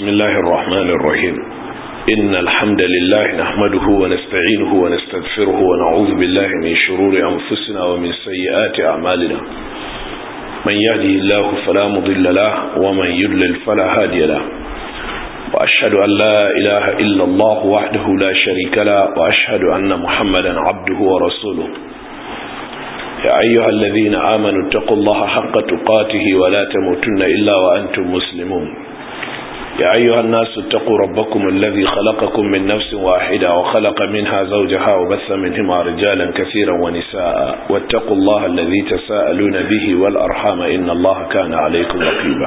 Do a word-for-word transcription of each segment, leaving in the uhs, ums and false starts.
بسم الله الرحمن الرحيم إن الحمد لله نحمده ونستعينه ونستغفره ونعوذ بالله من شرور أنفسنا ومن سيئات أعمالنا من يهده الله فلا مضل له ومن يضلل فلا هادي له وأشهد أن لا إله إلا الله وحده لا شريك له وأشهد أن محمدا عبده ورسوله يا أيها الذين آمنوا اتقوا الله حق تقاته ولا تموتن إلا وأنتم مسلمون يا أيها الناس اتقوا ربكم الذي خلقكم من نفس واحدة وخلق منها زوجها وبث منهما رجالا كثيرا ونساء واتقوا الله الذي تساءلون به والأرحام إن الله كان عليكم رقيبا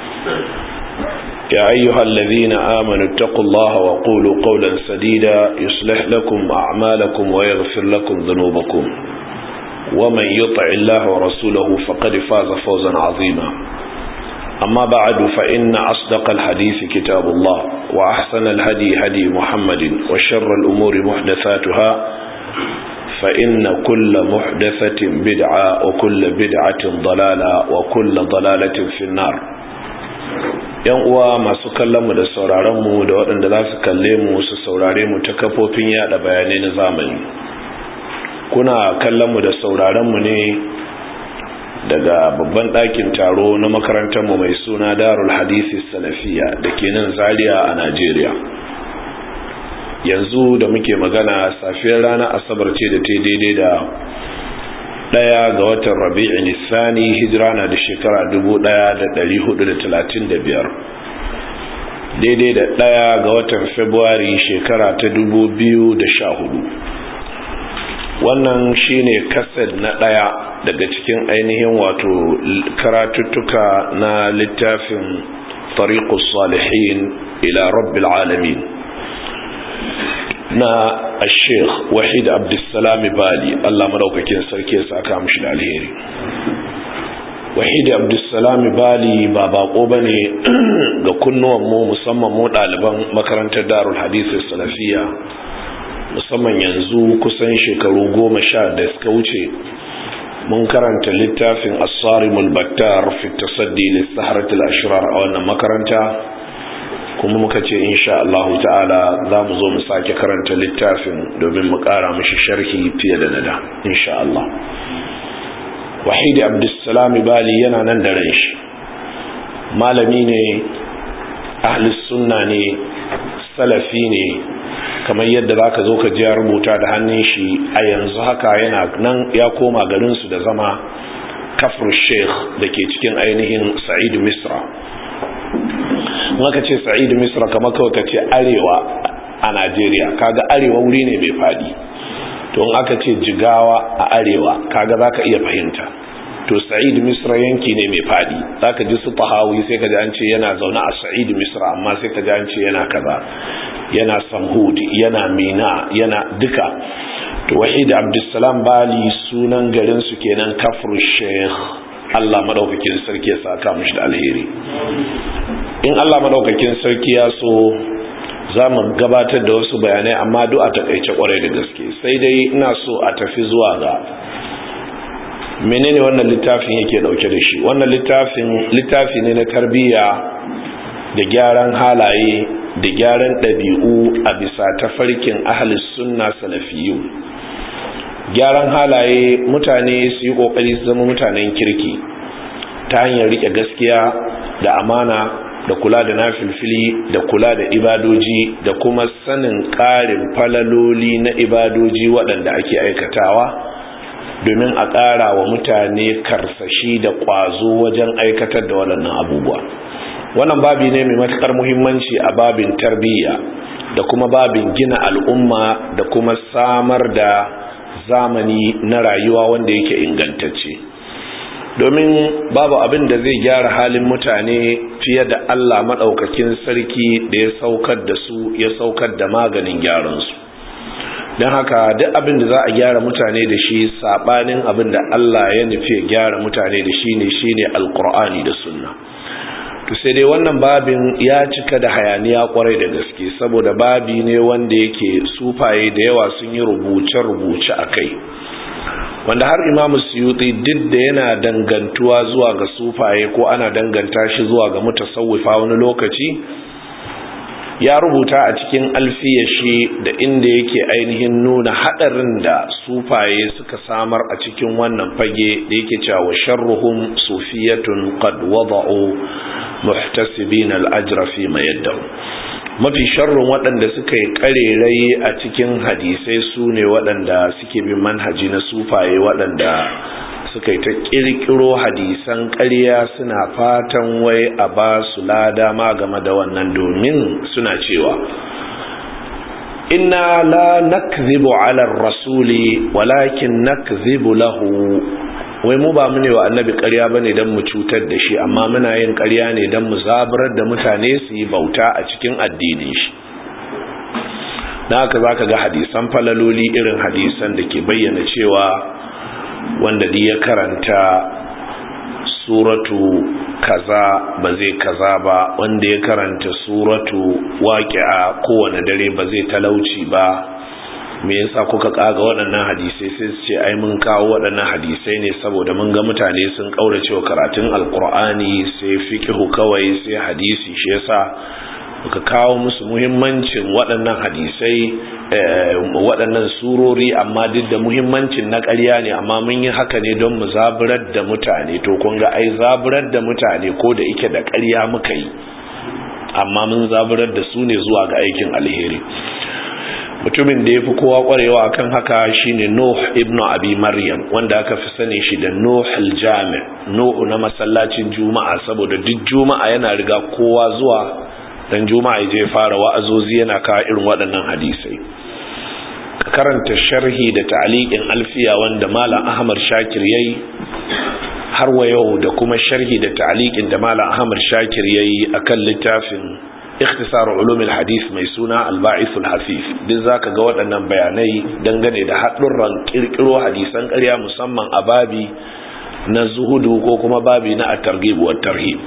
يا أيها الذين آمنوا اتقوا الله وقولوا قولا سديدا يصلح لكم أعمالكم ويغفر لكم ذنوبكم ومن يطع الله ورسوله فقد فاز فوزا عظيما أما بعد فإن أصدق الحديث كتاب الله وأحسن الهدي هدي محمد وشر الأمور محدثاتها فإن كل محدثة بدعة وكل بدعة ضلالة وكل ضلالة في النار yan uwa masu kallon mu da sauraron mu da waɗanda za su kalle mu su saurare mu ta kafofin yada bayanai na zamani kuna kallon mu da sauraron mu ne daga babban ɗakin taro na makarantar mu mai suna Darul Hadisi Salafiya da ke nan Zaria a Najeriya. Yanzu da muke magana safiyar ranar Asabar ce da ta daidai da ɗaya ga watan Rabi'in Nisani, hijira na da shekara dubu ɗaya da ɗari hudu da talatin da biyar, daidai da ɗaya ga watan Fabrairu shekara ta dubu biyu da sha hudu. Wannan shine kased na ɗaya daga cikin ainihin wato karatuttuka na littafin Tariqus Salihin ila Rabbil Alamin na Sheikh Wahid Abdussalam Bali, Allah madaukakin sarki ya saka mishi da alheri. Wahid Abdussalam Bali ba bako bane ga kunnuwan mu, musamman mu ɗaliban makarantar Darul Hadith Salafiya, musamman yanzu kusan shekaru goma sha da suka wuce mun karanta littafin As-Sarimul Battar fi Tasaddi lis-Saharatil Ashrar a wannan makaranta, kuma muka ce insha Allah ta'ala za mu zo mu sake karanta littafin domin mu ƙara mishi sharhi fiye da nada insha Allah. Wahid Abdussalam Bali yana nan da ran shi, malami ne, ahli sunna ne, salafi ne, kamar yadda zaka zo ka ji ya rubuta da hannun shi a yanzu haka yana nan ya koma garin su da zama Kafr Sheikh dake cikin ainihin Sa'id Misra. Maka ce Sa'id Misra kamar kawai ka ce arewa a Najeriya, kaga arewa wuri ne mai fadi. To in aka ce Jigawa a arewa kaga zaka iya fahimta. To Sa'id Misra yanki ne mai fadi, zaka ji su Tahawi sai ka ji an ce yana zaune a Sa'id Misra, amma sai ka ji an ce yana kaza, yana Samhud, yana Mina, yana duka. To Wahid Abdussalam Bali sunan garin su kenan Kafr Sheikh. Allah madaukakin sarki ya saka mishi da alheri. In Allah madaukakin sarki ya so za mu gabatar da wasu bayanai, amma duk a takaice kwarai da gaske. Sai dai ina so a tafi zuwa ga menene wannan littafin yake dauke da shi. Wannan littafin littafi ne na tarbiyya da gyaran halaye da gyaran ɗabi'u a bisa tafarkin ahlus sunna salafiyyu. Gyaran halaye, mutane su yi kokari su zama mutanen kirki ta hanyar rike gaskiya da amana da kula da nafilfili da kula da ibadoji da kuma sanin ƙarin falaloli na ibadoji waɗanda ake aikatawa domin a ƙara wa mutane karsashi da ƙwazo wajen aikatar da waɗannan abubuwa. Wannan babi ne mai matuƙar muhimmanci a babin tarbiyya da kuma babin gina al'umma da kuma samar da zamani na rayuwa wanda yake ingantacce, domin babu abin da zai gyara halin mutane fiye da Allah maɗaukakin sarki da ya saukar da su, ya saukar da maganin gyaransu. Don haka duk abin da za a gyara mutane da shi saɓanin abin da Allah ya nufi ya gyara mutane da shi ne shine alƙur'ani da sunna. To sai dai wannan babin ya cika da hayaniya kwarai da gaske, saboda babi ne wanda yake sufaye da yawa sun yi rubuce-rubuce a kai, wanda har Imam Suyuti duk da yana dangantuwa zuwa ga sufaye ko ana danganta shi zuwa ga mutasawwifa wani lokaci, ya rubuta a cikin alfiya shi da inda yake ainihin nuna hadarin da sufaye suka samar a cikin wannan fage da yake cewa sharruhum sufiyatun qad wada'u muhtasibin al-ajra fi ma yaddahu. Mafi sharrun waɗanda suka yi ƙarerai a cikin hadisai su ne waɗanda suke bin manhaji na sufaye, waɗanda suka yi ta ƙirƙiro hadisan ƙarya suna fatan wai a ba su lada ma game da wannan, domin suna cewa inna la nakzibu ala rasuli walakin nakzibu lahu, wai mu ba mu ne wa annabi ƙarya bane dan mu cutar da shi, amma muna yin ƙarya ne dan mu zaburar da mutane su yi bauta a cikin addinin shi. dan haka zaka ga hadisan falaloli irin hadisan da ke bayyana cewa wanda dai ya karanta suratu kaza ba zai kaza ba, wanda ya karanta suratu waqi'a kowane dare ba zai talauci ba. Me yasa kuka kaga waɗannan hadisai? Sai su ce ai mun kawo waɗannan hadisai ne saboda mun ga mutane sun kaurace wa karatun alqur'ani, sai fiqhu kawai sai hadisi, shi yasa muka kawo musu muhimmancin waɗannan hadisai, waɗannan surori, amma duk da muhimmancin na ƙarya ne, amma mun yi haka ne don mu zaburar da mutane. To kun ga ai zaburar da mutane ko da ike da ƙarya muka yi, amma mun zaburar da su ne zuwa ga aikin alheri. Mutumin da ya fi kowa ƙwarewa akan haka shine Nuh ibn Abi Maryam, wanda aka fi sani shi da Nuh al-Jami', Nuh na masallacin Juma'a, saboda duk Juma'a yana riga kowa zuwa dan Juma'a je fara wa'azozi yana kawo irin waɗannan hadisai. Ka karanta sharhi da ta'liqin alfiya wanda Malam Ahmad Shakir yayi, har wa yau da kuma sharhi da ta'liqin da Malam Ahmad Shakir yayi akan littafin ikhtisar ulum al-hadith mai suna al-ba'ith al-hafif. Din zaka ga waɗannan bayanai dangane da haɗurran kirkiro hadisan ƙarya, musamman a babi na zuhudu ko kuma babi na at-targhib wa at-tarhib.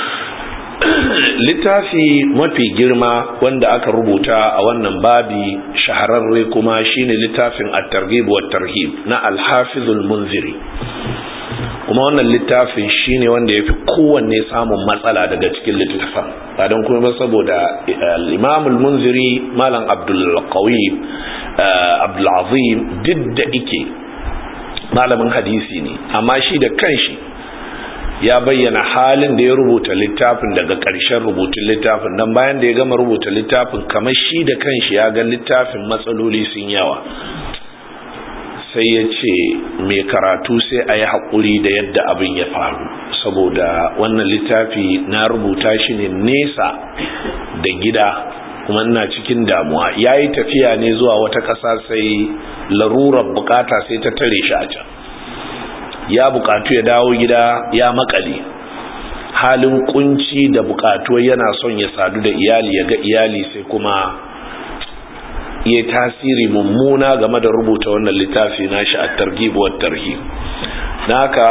Littafi mafi girma wanda aka rubuta a wannan babi shahararre kuma shine littafin at-targhib wa at-tarhib na al-hafiz al-munziri. Kuma wannan littafin shine wanda yafi kowanne samun matsala daga cikin littafin, ba don kuma ba saboda al-imam al-munziri malam abdul qawi abdul azim didda ike malamin hadisi ne, amma shi da kanshi ya bayyana halin da ya rubuta littafin daga ƙarshen rubutun littafin nan. Bayan da ya gama rubuta littafin, kamar shi da kanshi ya ga littafin matsaloli sun yawa, sai ya ce mai karatu sai a yi haƙuri da yadda abin ya faru, saboda wannan littafi na rubuta shi ne nesa da gida, kuma ina cikin damuwa. Ya yi tafiya ne zuwa wata ƙasa, sai larurar bukata sai ta tare shi a can, ya bukatu ya dawo gida, ya makale halin kunci da bukatu, yana son ya sadu da iyali, ya ga iyali, sai kuma ya tasiri mummuna game da rubuta wannan littafi nashi at-targhib wa at-tarhib. Naka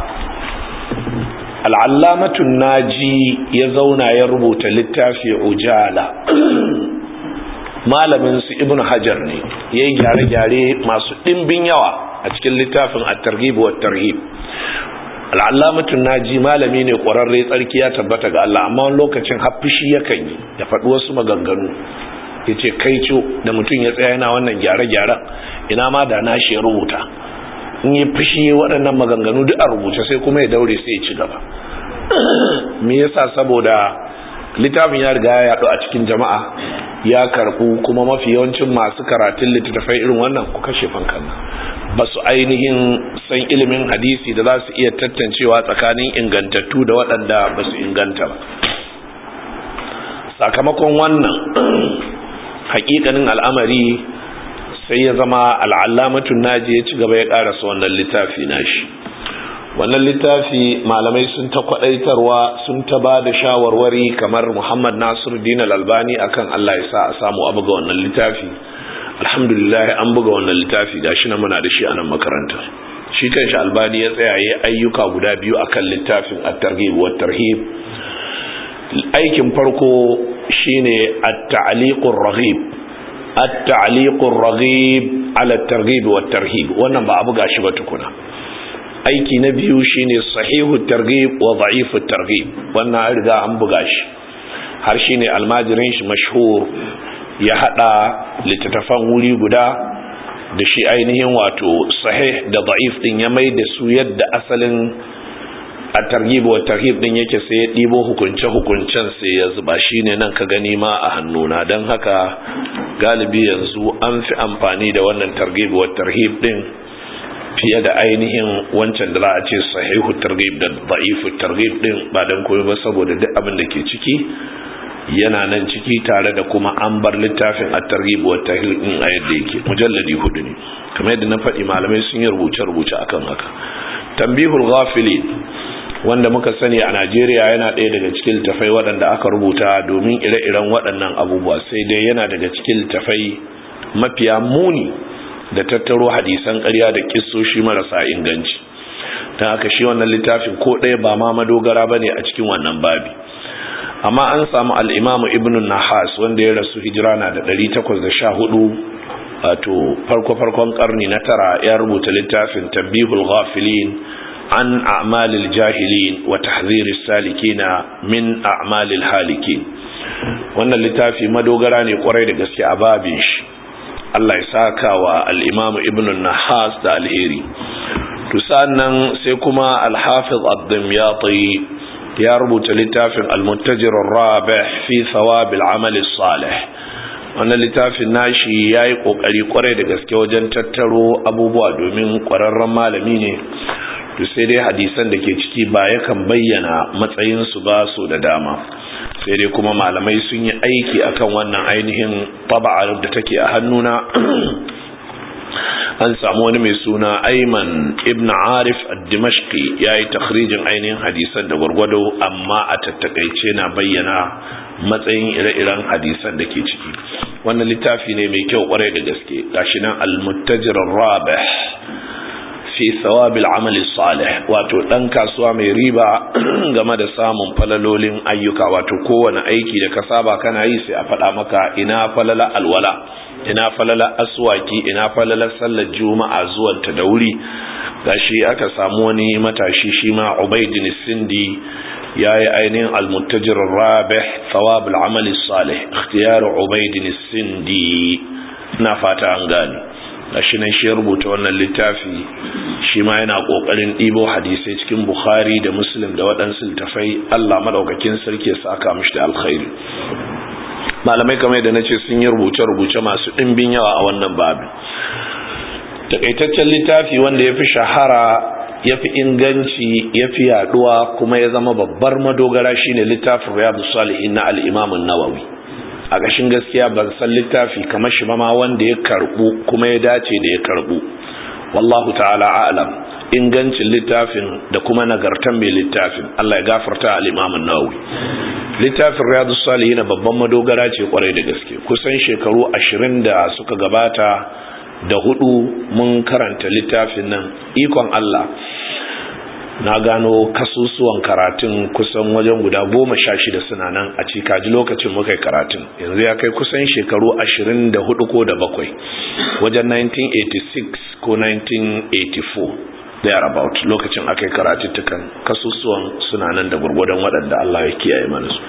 al-allamatu naji ya zauna ya rubuta littafi ujala. Malamin su Ibn Hajar ne, yayi gyare-gyare masu dimbin yawa a cikin littafin at-targhib wa at-tarhib. Al-allamatu naji malami ne ƙwararre, tsarki ya tabbata ga Allah, amma wani lokacin haffishi yakan yi ya faɗi wasu maganganu, yace kai co da mutum ya tsaya yana wannan gyare-gyaren, ina ma da nashi ya rubuta. In yi fushi waɗannan maganganu duk a rubuta, sai kuma ya daure sai ya ci gaba. Me yasa? saboda littafin ya riga ya yaɗu a cikin jama'a, ya karɓu, kuma mafi yawancin masu karatun littattafai irin wannan ku kashe fankan, ba su ainihin san ilimin hadisi da za su iya tantancewa tsakanin ingantattu da waɗanda ba su inganta ba. Sakamakon wannan hakikanin al'amari sai ya zama al'allamatun naji ya ci gaba ya karasa wannan littafi nashi. Wannan littafi malamai sun ta kwadaitarwa, sun ta ba da shawarwari, kamar Muhammad Nasiruddin Al-Albani akan Allah ya sa a samu a buga wannan littafi. Alhamdulillah an buga wannan littafi, gashi na muna da shi a nan makaranta. Shi kanshi Albani ya tsaya yayin ayyuka guda biyu akan littafin at-targhib wa at-tarhib. Aikin farko shine at-ta'liqur raghib at-ta'liqur raghib ala at-targhib wa at-tarhib, wannan ba abu gashi ba tukuna. Aiki na biyu shine sahihu at-targhib wa dha'ifu at-targhib, wannan an riga an buga shi. har shine almajirin shi mashhur ya hada littattafan wuri guda da shi ainihin wato sahih da da'if din ya mai da su yadda asalin at-targhib wa tarhib din yake sai ya dibo hukunce hukuncen sai ya zuba shine nan ka gani ma a hannuna dan haka galibi yanzu an fi amfani da wannan targhib wa tarhib din fiye da ainihin wancan da za a ce sahihu targhib da da'ifu targhib din ba dan koyo ba saboda duk abin da ke ciki yana nan ciki tare da kuma an bar littafin at-targhib wa tarhib din a yadda yake mujalladi hudu ne kamar yadda na faɗi malamai sun yi rubuce rubuce akan haka. Tanbihul ghafilin wanda muka sani a Najeriya yana ɗaya daga cikin tafai waɗanda aka rubuta domin ire-iren waɗannan abubuwa, sai dai yana daga cikin tafai mafiya muni da tattaro hadisan ƙarya da kissoshi marasa inganci. don haka shi wannan littafin ko ɗaya ba ma madogara bane a cikin wannan babi. Amma an samu al-Imam Ibn Nahas wanda ya rasu hijira na da ɗari takwas da sha hudu, wato farko-farkon karni na tara, ya rubuta littafin Tanbihul Ghafilin an a'malil jahilin wa tahdhiris salikina min a'malil halikin. Wannan littafi madogara ne kwarai da gaske a babin shi. Allah ya saka wa al-Imam Ibn Nahas da alheri. To sannan sai kuma al-Hafiz ad-Dimyati ya rubuta littafin al-Muntajir ar-Rabih fi thawab al-amal as-salih. Wannan littafin nashi yayi kokari kwarai da gaske wajen tattaro abubuwa domin kwararren malami ne. To sai dai hadisan da ke ciki ba yakan bayyana matsayin su ba so da dama, sai dai kuma malamai sun yi aiki akan wannan ainihin taba'ar da take a hannuna. An samu wani mai suna Ayman ibn Arif ad-Dimashqi yayi takhrijin ainihin hadisan da gurgudo, amma a tattakaice na bayyana matsayin ire-iren hadisan da ke ciki. Wannan littafi ne mai kyau kwarai da gaske, gashi nan al-Muntajir ar-Rabih fi thawab al-amal as-salih, wato dan kasuwa mai riba game da samun falalolin ayyuka. Wato kowane aiki da ka saba kana yi sai a faɗa maka ina falala alwala, ina falala aswaki, ina falala sallar juma'a zuwan ta da wuri. Gashi aka samu wani matashi shi ma Ubaydin Sindi yayi ainihin al-Muntajir ar-Rabih thawab al-amal as-salih, ikhtiyar Ubaydin Sindi. Na fata an gane. Gashi nan shi rubuta wannan littafi, shi ma yana kokarin ɗibo hadisai cikin Bukhari da Muslim da waɗansu littafai. Allah madaukakin sarki ya saka mishi da alkhairi. Malamai kamar da nace sun yi rubuce-rubuce masu ɗimbin yawa a wannan babin. Takaitaccen littafi wanda yafi shahara, yafi inganci, yafi yaduwa kuma ya zama babbar madogara shine littafin Riyadus Salihin na al-Imam an-Nawawi. A gashin gaskiya ban san littafi kamar shi ba ma wanda ya karbu kuma ya dace da ya karbu. Wallahu ta'ala a'lam ingancin littafin da kuma nagartan mai littafin. Allah ya gafarta al-Imam an-Nawawi. Littafin Riyadus Salihin babban madogara ce kwarai da gaske. Kusan shekaru ashirin da suka gabata da hudu mun karanta littafin nan. Ikon Allah na gano kasusuwan karatun kusan wajen guda goma sha shida suna nan a cikaji lokacin muka yi karatun. Yanzu ya kai kusan shekaru ashirin da hudu ko da bakwai, wajen nineteen eighty-six ko nineteen eighty-four thereabout lokacin aka yi karatuttukan. Kasusuwan suna nan da gurgudan waɗanda Allah ya kiyaye mana su.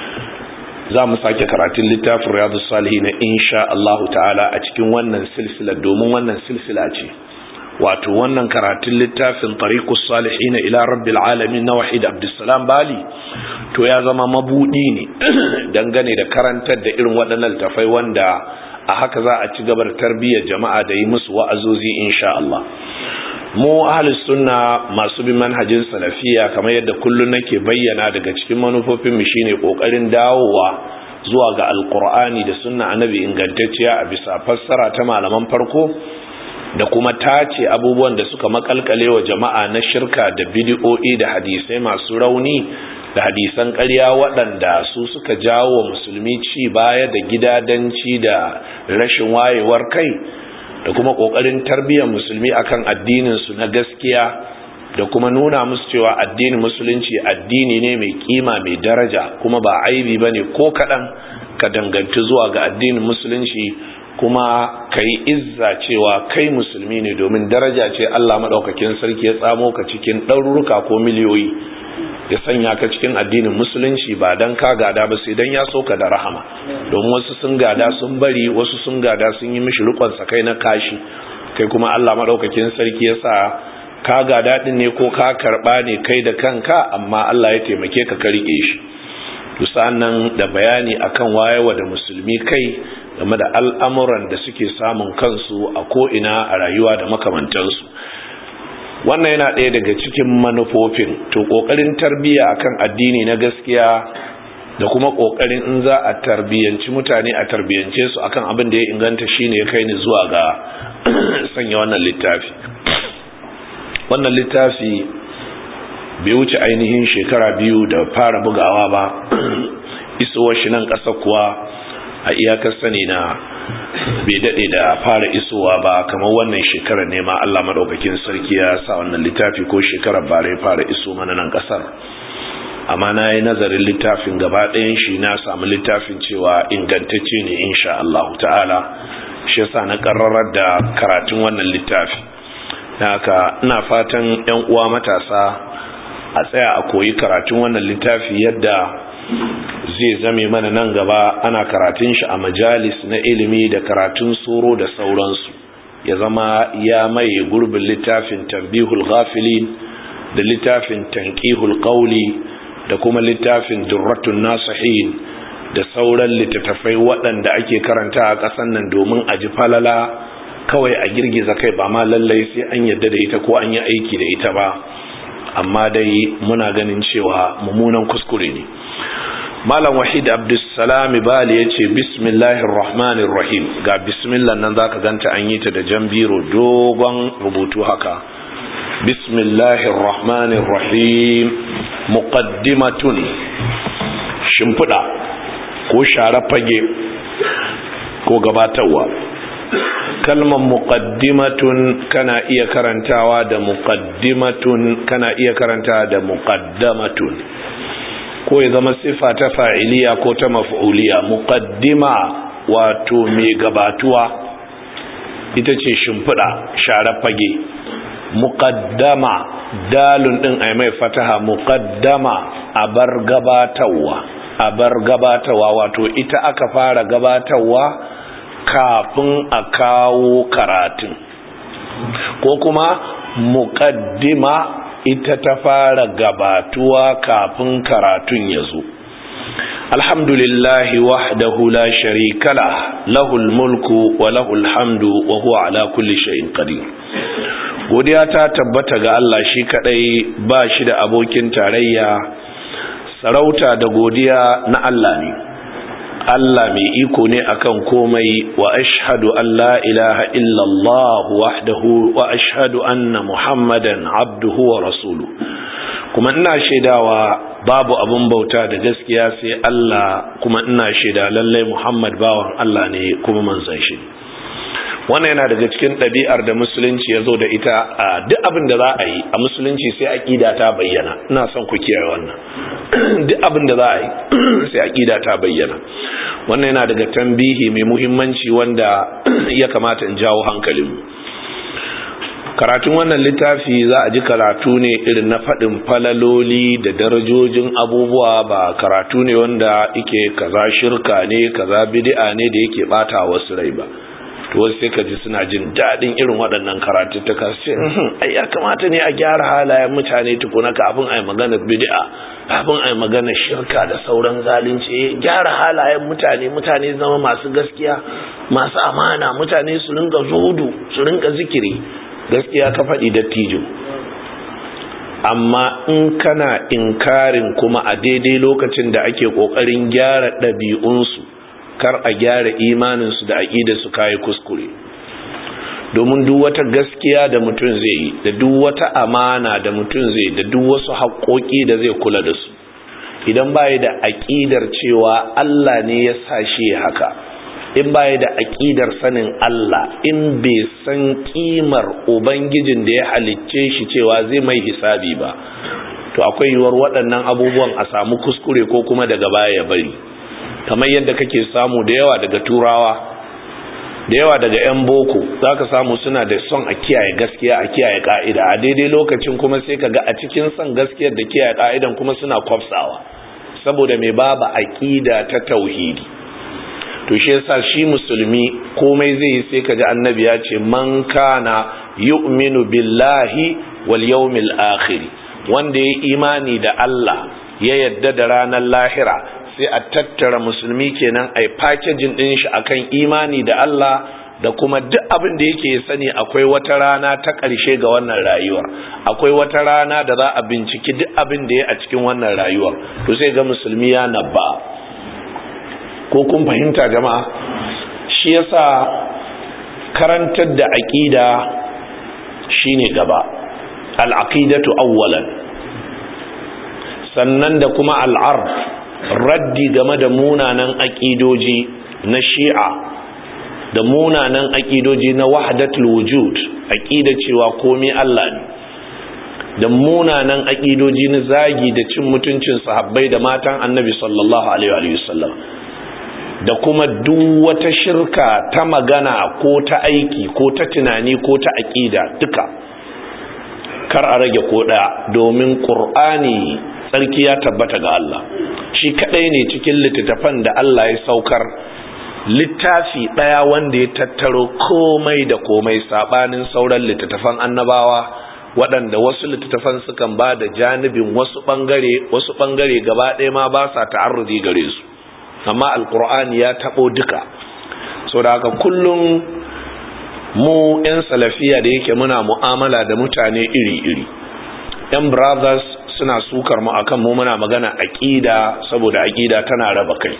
Za mu sake karatun littafin Riyadus Salihin insha Allah ta'ala a cikin wannan silsila, domin wannan silsila ce, wato wannan karatun littafin Tariqus Salihin ila Rabbil Alamin na Wahid Abdussalam Bali to ya zama mabudi ne dangane da karantar da irin waɗannan littafai, wanda a haka za a ci gaba da tarbiyyar jama'a da yi musu wa'azozi insha Allah. Mu ahlus sunna masu bin manhajin salafiya, kamar yadda kullun nake bayyana, daga cikin manufofin mu shine kokarin dawowa zuwa ga alqur'ani da sunna annabi ingantacciya a bisa fassara ta malaman farko, da kuma tace abubuwan da suka makalkale wa jama'a na shirka da bid'o'i da hadisai masu rauni da hadisan ƙarya waɗanda su suka jawo musulmi ci baya da gidadanci da rashin wayewar kai, da kuma ƙoƙarin tarbiyyar musulmi akan addinin su na gaskiya, da kuma nuna musu cewa addinin musulunci addini ne mai kima mai daraja, kuma ba aibi bane ko kaɗan ka danganci zuwa ga addinin musulunci, kuma ka yi izza cewa kai musulmi ne, domin daraja ce Allah maɗaukakin sarki ya tsamo ka cikin ɗaruruka ko miliyoyi ya sanya ka cikin addinin musulunci ba dan ka gada ba sai dan ya soka da rahama. Don wasu sun gada sun bari, wasu sun gada sun yi mishi rukun sakai na kashi, kai kuma Allah madaukakin sarki ya sa ka gada din ne ko ka karba ne kai da kanka, amma Allah ya taimake ka ka rike shi. To sannan da bayani akan wayewa da musulmi kai game da al'amuran da suke samun kansu a ko ina a rayuwa da makamantansu. Wannan yana ɗaya daga cikin manufofin. To ƙoƙarin tarbiyya akan addini na gaskiya da kuma ƙoƙarin in za a tarbiyyanci mutane a tarbiyyance su akan abin da ya inganta shine ya kai ni zuwa ga sanya wannan littafi. Wannan littafi bai wuce ainihin shekara biyu da fara bugawa ba, isowar shi nan ƙasa kuwa a iyakar sani na bai daɗe da fara isowa ba, kamar wannan shekarar ne ma Allah maɗaukakin sarki ya sa wannan littafi ko shekarar bare fara iso mana nan ƙasar. Amma na yi nazarin littafin gaba ɗayan shi, na samu littafin cewa ingantacce ne insha Allah ta'ala, shi yasa na ƙarrarar da karatun wannan littafi. Haka ina fatan ƴan uwa matasa a tsaya a koyi karatun wannan littafi yadda zai zame mana nan gaba ana karatun shi a majalis na ilimi da karatun suro da sauransu, ya zama ya maye gurbin littafin Tanbihul Ghafilin da littafin Tanqihul Qawli da kuma littafin Durratun Nasihin da sauran littattafai waɗanda ake karanta a ƙasan nan domin a ji falala kawai a girgiza kai, ba ma lallai sai an yadda da ita ko an yi aiki da ita ba, amma dai muna ganin cewa mummunan kuskure ne. Malam Wahid Abdussalam Bali ya ce bismillahir rahmanir rahim. Ga bismillah nan zaka ganta an yi ta da jan biro dogon rubutu haka. Bismillahir rahmanir rahim. Muqaddimatun, shimfiɗa ko share fage ko gabatarwa. Kalmar muqaddimatun kana iya karantawa da muqaddimatun, kana iya karanta da muqaddamatun, ko ya zama sifa ta fa'iliya ko ta maf'uliya. Muqaddima wato mai gabatuwa, ita ce shimfiɗa, share fage. Muqaddama, dalun ɗin ai mai fataha, muqaddama abar gabatarwa, abar gabatarwa wato ita aka fara gabatarwa kafin a kawo karatun, ko kuma muqaddima ita ta fara gabatuwa kafin karatun ya zo. Alhamdulillahi wahdahu la sharika lah, lahul mulku wa lahul hamdu wa huwa ala kulli shay'in qadir. Godiya ta tabbata ga Allah shi kadai, ba shi da abokin tarayya. Sarauta da godiya na Allah ne. Allah mai iko ne akan komai. Wa ashhadu an la ilaha illallah wahdahu wa ashhadu anna muhammadan abduhu wa rasuluhu. Kuma ina shaidawa babu abun bauta da gaskiya sai Allah, kuma ina shaida lalle Muhammad bawan Allah ne kuma manzon shi. Wannan yana daga cikin ɗabi'ar da musulunci ya zo da ita. A duk abin da za a yi a musulunci sai aqida ta bayyana. Ina son ku kiyaye wannan. Duk abin da za a yi sai aqida ta bayyana. Wannan yana daga tambihi mai muhimmanci wanda ya kamata in jawo hankalinmu. Karatun wannan littafi za a ji karatu ne irin na faɗin falaloli da darajojin abubuwa, ba karatu ne wanda yake kaza shirka ne kaza bid'a ne da yake bata wasu rai ba. To wasu sai ka ji suna jin daɗin irin waɗannan karatuttuka, sai ai ya kamata ne a gyara halayen mutane tukuna kafin a yi maganar bid'a, kafin a yi maganar shirka da sauran zalunci. Gyara halayen mutane, mutane zama masu gaskiya, masu amana, mutane su rinka zuhudu, su rinka zikiri. Gaskiya ka faɗi dattijo, amma in kana inkarin kuma a daidai lokacin da ake ƙoƙarin gyara ɗabi'unsu, kar a gyara imaninsu da aƙidarsu, kayi kuskure. Domin duk wata gaskiya da mutum zai yi, da duk wata amana da mutum zai, da duk wasu haƙoƙi da zai kula da su, idan baya da aƙidar cewa Allah ne ya sa shi haka, in baya da aƙidar sanin Allah, in bai san kimar ubangijin da ya halicce shi cewa zai mai hisabi ba, to akwai yiwuwar waɗannan abubuwan a samu kuskure ko kuma daga baya ya bari. Kamar yadda kake samu da yawa daga turawa da yawa daga 'yan boko za ka samu suna da son a kiyaye gaskiya a kiyaye ka'ida a daidai lokacin kuma sai ka ga a cikin son gaskiyar da kiyaye ka'idan kuma suna kwafsawa saboda mai babu aqida ta tauhidi. To shi yasa shi musulmi komai zai yi sai ka ji annabi ya ce man kana yu'minu billahi wal yawmil akhir, wanda ya imani da Allah ya yadda da ranar lahira, sai a tattara musulmi kenan ai packaging din shi akan imani da Allah da kuma duk abin da yake sani akwai wata rana ta ƙarshe ga wannan rayuwar, akwai wata rana da za a binciki duk abin da ya a cikin wannan rayuwar, to sai ga musulmi ya nabba. Ko kun fahimta jama'a? Shi yasa karantar da aqida shine gaba, al-aqidatu awwalan, sannan da kuma al-ard, raddi game da munanan aqidoji na Shi'a da munanan aqidoji na wahdatul wujud, aqida cewa komai Allah ne, da munanan aqidoji na zagi da cin mutuncin sahabbai da matan Annabi sallallahu alaihi wa sallam, da kuma duk wata shirka ta magana ko ta aiki ko ta tunani ko ta aqida duka kar a rage ko daya, domin Qur'ani sarki ya tabbata ga Allah, shi kadai ne cikin littattafan da Allah ya saukar littafi daya wanda ya tattaro komai da komai, sabanin sauran littattafan annabawa waɗanda wasu littattafan sukan ba da janibin wasu bangare, wasu bangare gaba ɗaya ma ba sa ta'arrudi gare su, amma alqur'ani ya tabo duka. So da haka kullum mu yan salafiya da yake muna mu'amala da mutane iri-iri, yan brothers suna sukar mu akan mu muna magana aqida saboda aqida tana raba kai,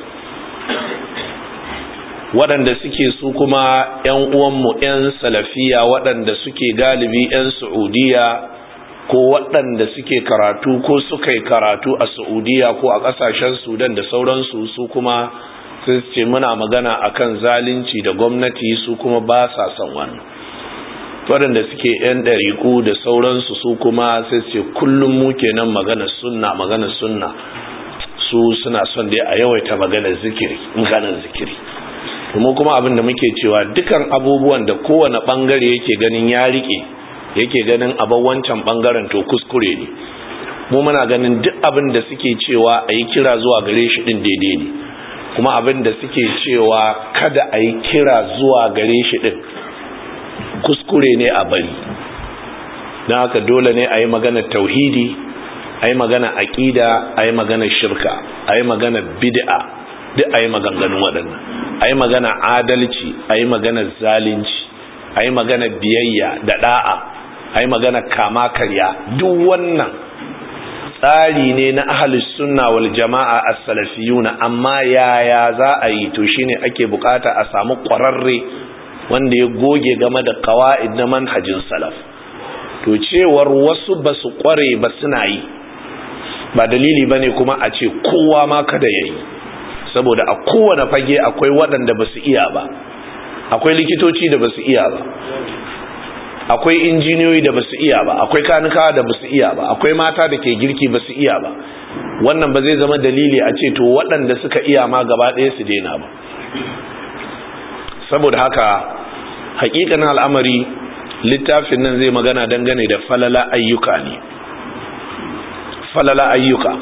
waɗanda suke su kuma ƴan uwanmu ƴan salafiya waɗanda suke galibi ƴan Saudiya ko waɗanda suke karatu ko suka yi karatu a Saudiya ko a ƙasashen Sudan da sauransu, su kuma sun ce muna magana akan zalunci da gwamnati, su kuma ba sa son wannan. Waɗanda suke ƴan ɗariƙu da sauransu su kuma sai ce kullum mu kenan magana sunna magana sunna, su suna son dai a yawaita magana zikiri maganar zikiri. Kuma kuma abin da muke cewa dukan abubuwan da kowane bangare yake ganin ya rike, yake ganin abin wancan bangaren to kuskure ne. Mu muna ganin duk abin da suke cewa a yi kira zuwa gare shi din daidai ne, kuma abin da suke cewa kada a yi kira zuwa gare shi din kuskure ne a bari. Don haka dole ne a yi magana tauhidi, a yi magana aƙida, a yi magana shirka, a yi magana bid'a, duk a yi maganganun waɗannan, a yi magana adalci, a yi magana zalunci, a yi magana biyayya da ɗa'a, a yi magana kama karya. Duk wannan tsari ne na ahlus sunna wal jama'a as-salafiyuna, amma yaya za a yi to shine ake bukata a samu ƙwararre wanda ya goge game da qawaid na manhajin salaf. To cewar wasu ba su ƙware ba suna yi ba dalili bane kuma a ce kowa ma kada yayi, saboda a kowane fage akwai waɗanda ba su iya ba, akwai likitoci da ba su iya ba, akwai injiniyoyi da ba su iya ba, akwai kanikawa da ba su iya ba, akwai mata da ke girki ba su iya ba. Wannan ba zai zama dalili a ce to waɗanda suka iya ma gaba ɗaya su daina ba. Saboda haka hakikanin al'amari littafin nan zai magana dangane da falala ayyuka ne, falala ayyuka,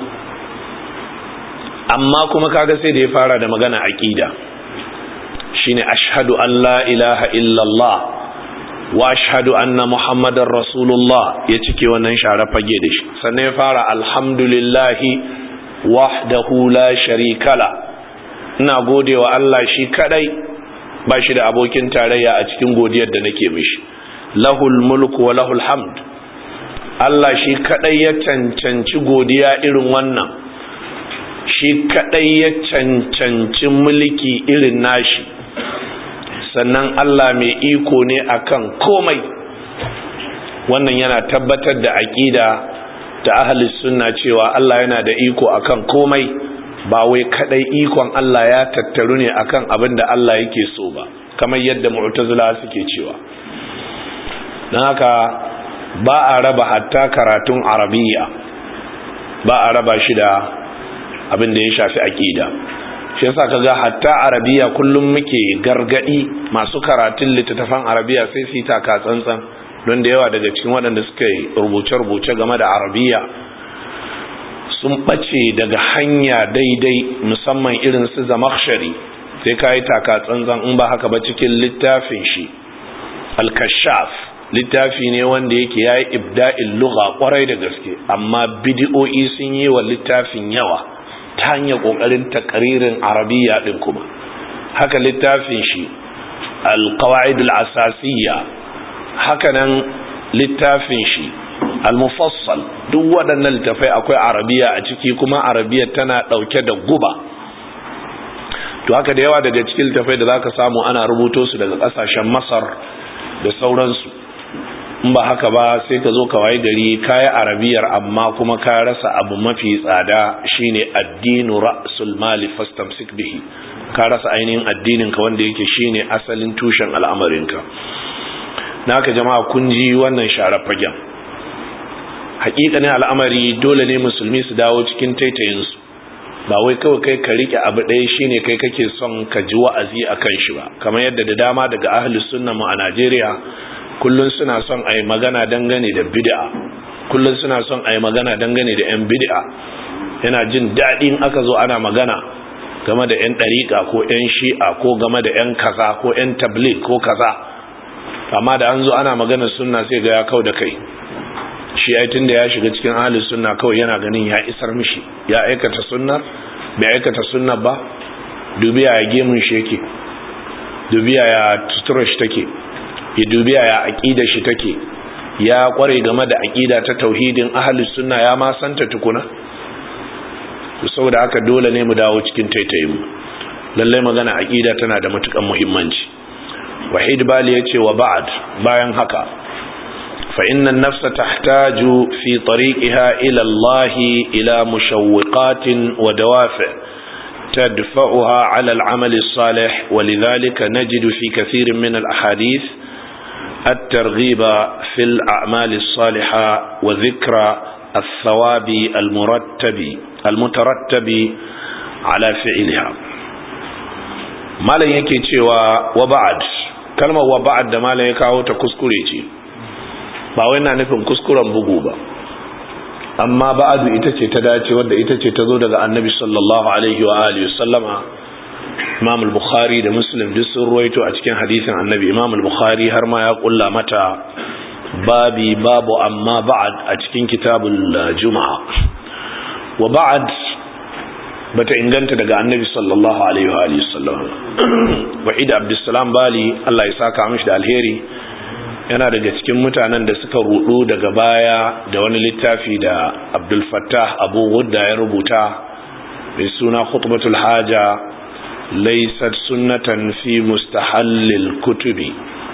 amma kuma kaga sai da ya fara da magana aqida, shine ashhadu an la ilaha illallah wa ashhadu anna muhammadar rasulullah, ya cike wannan share fage da shi. Sannan ya fara alhamdulillahi wahdahu la sharika la, ina godewa Allah shi kadai ba shi da abokin tarayya a cikin godiyar da nake mishi, lahul mulku wa lahul hamd, Allah shi kadai ya cancanci godiya irin wannan, shi kadai ya cancanci mulki irin nashi, sannan Allah mai iko ne akan komai. Wannan yana tabbatar da aqida ta ahlus sunna cewa Allah yana da iko akan komai, ba wai kadai ikon Allah ya tattaru ne akan abin da Allah yake so ba, kamar yadda mu'tazila suke cewa. Dan haka ba a raba hatta karatun arabiya, ba a raba shi da abin da ya shafi aqida. shi yasa kaga hatta arabiya kullum muke gargadi masu karatun littattafan arabiya sai su yi taka tsantsan, don da yawa daga cikin waɗanda suka yi rubuce-rubuce game da arabiya sun ɓace daga hanya daidai, musamman irin su Zamakhshari. sai ka yi taka tsantsan, in ba haka ba cikin littafin shi al-Kashaf, littafi ne wanda yake yayi ibda'il lugha kwarai da gaske, amma bid'o'i sun yi wa littafin yawa ta hanyar kokarin takririn arabiya din. kuma haka littafin shi al-Qawaid al-Asasiyya, haka nan littafin shi al-Mufassal, duk waɗannan littafai akwai arabiya a ciki, kuma arabiya tana ɗauke da guba. to haka da yawa daga cikin littafai da zaka samu ana rubuto su daga ƙasashen Masar da sauransu, in ba haka ba sai ka zo ka waye gari kayi arabiyar amma kuma ka rasa abu mafi tsada, shine addinu ra'sul mali fastamsik bihi. ka rasa ainihin addinin ka wanda yake shine asalin tushen al'amarinka. naka jama'a kun ji wannan share fagen. hakikanin al'amari dole ne musulmi su dawo cikin taitayinsu, ba wai kawai kai ka rike abu ɗaya shine kai kake son ka ji wa'azi akan shi ba, kamar yadda da dama daga ahlus sunna mu a Najeriya kullun suna son ayi magana dangane da bid'a, kullun suna son ayi magana dangane da yan bid'a. yana jin daɗin aka zo ana magana game da yan ɗariƙa ko yan shi'a ko game da yan kaza ko yan tabligh ko kaza, amma da an zo ana magana sunna sai ga ya kau da kai. shi ai tunda ya shiga cikin ahlus sunna kawai yana ganin ya isar mishi, ya aikata sunna bai aikata sunna ba. dubiya ya gemun shi yake, dubiya ya tutura shi take, ya dubiya ya aqida shi take, ya kware game da aqida ta tauhidin ahlus sunna, ya ma santa tukuna. saboda haka dole ne mu dawo cikin taitayin mu. lalle magana aqida tana da matukan muhimmanci. Wahid Bali yace wa ba'd, bayan haka فإن النفس تحتاج في طريقها إلى الله إلى مشوقات ودوافع تدفعها على العمل الصالح، ولذلك نجد في كثير من الأحاديث الترغيب في الأعمال الصالحة وذكر الثواب المرتب المترتب على فعلها. ما لن يكي وبعد كلمة وبعد ما لن يكاو تكسكريتي ba wai na nufin kuskuren bugu ba, amma ba'adu ita ce ta dace, wadda ita ce ta zo daga annabi sallallahu alaihi wa alihi sallama. Imam al-Bukhari da Muslim duk sun ruwaito a cikin hadisin annabi. Imam al-Bukhari har ma ya kulla mata babi babu amma ba'ad a cikin kitabul Juma'a. Wa ba'ad bata inganta daga annabi sallallahu alaihi wa alihi sallama. Wahid Abdussalam Bali, Allah ya saka mishi da alheri, yana daga cikin mutanen da suka rudu daga baya da wani littafi da Abdul Fattah Abu Ghudda ya rubuta mai suna Khutbatul Haja laysat sunnatan fi mustahallil kutubi.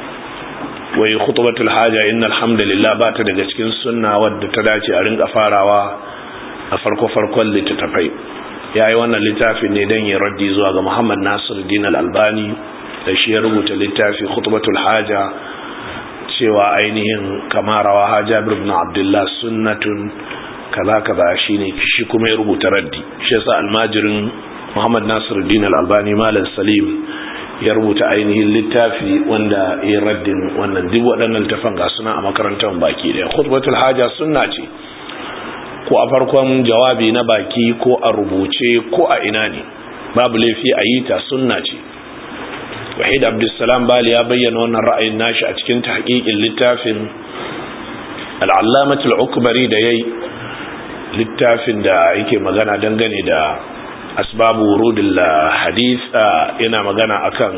wai Khutbatul Haja innal hamdalillah ba ta daga cikin sunna wadda ta dace a rinka farawa a farko farkon littafai. yayi wannan littafin ne dan ya raddi zuwa ga Muhammad Nasiruddin Al-Albani da shi ya rubuta littafi Khutbatul Haja, cewa ainihin kamarawa Jabir ibn Abdullah sunnatun kaza kaza shine shi kuma ya rubuta raddi. shi yasa almajirin Muhammad Nasiruddin Al-Albani Malam Salim ya rubuta ainihin littafi wanda ya raddin wannan duk waɗannan littafan ga suna a makarantar baki da. Khutbatul Haja sunna ce, ko a farkon jawabi na baki ko a rubuce ko a ina ne, babu laifi a yi ta, sunna ce. Wahid Abdussalam Bali ya bayyana wannan ra'ayin nashi a cikin tahqiqin littafin Al-Allamah Al-Ukbari da yayi, littafin da yake magana dangane da asbabu wurudil hadith, yana magana akan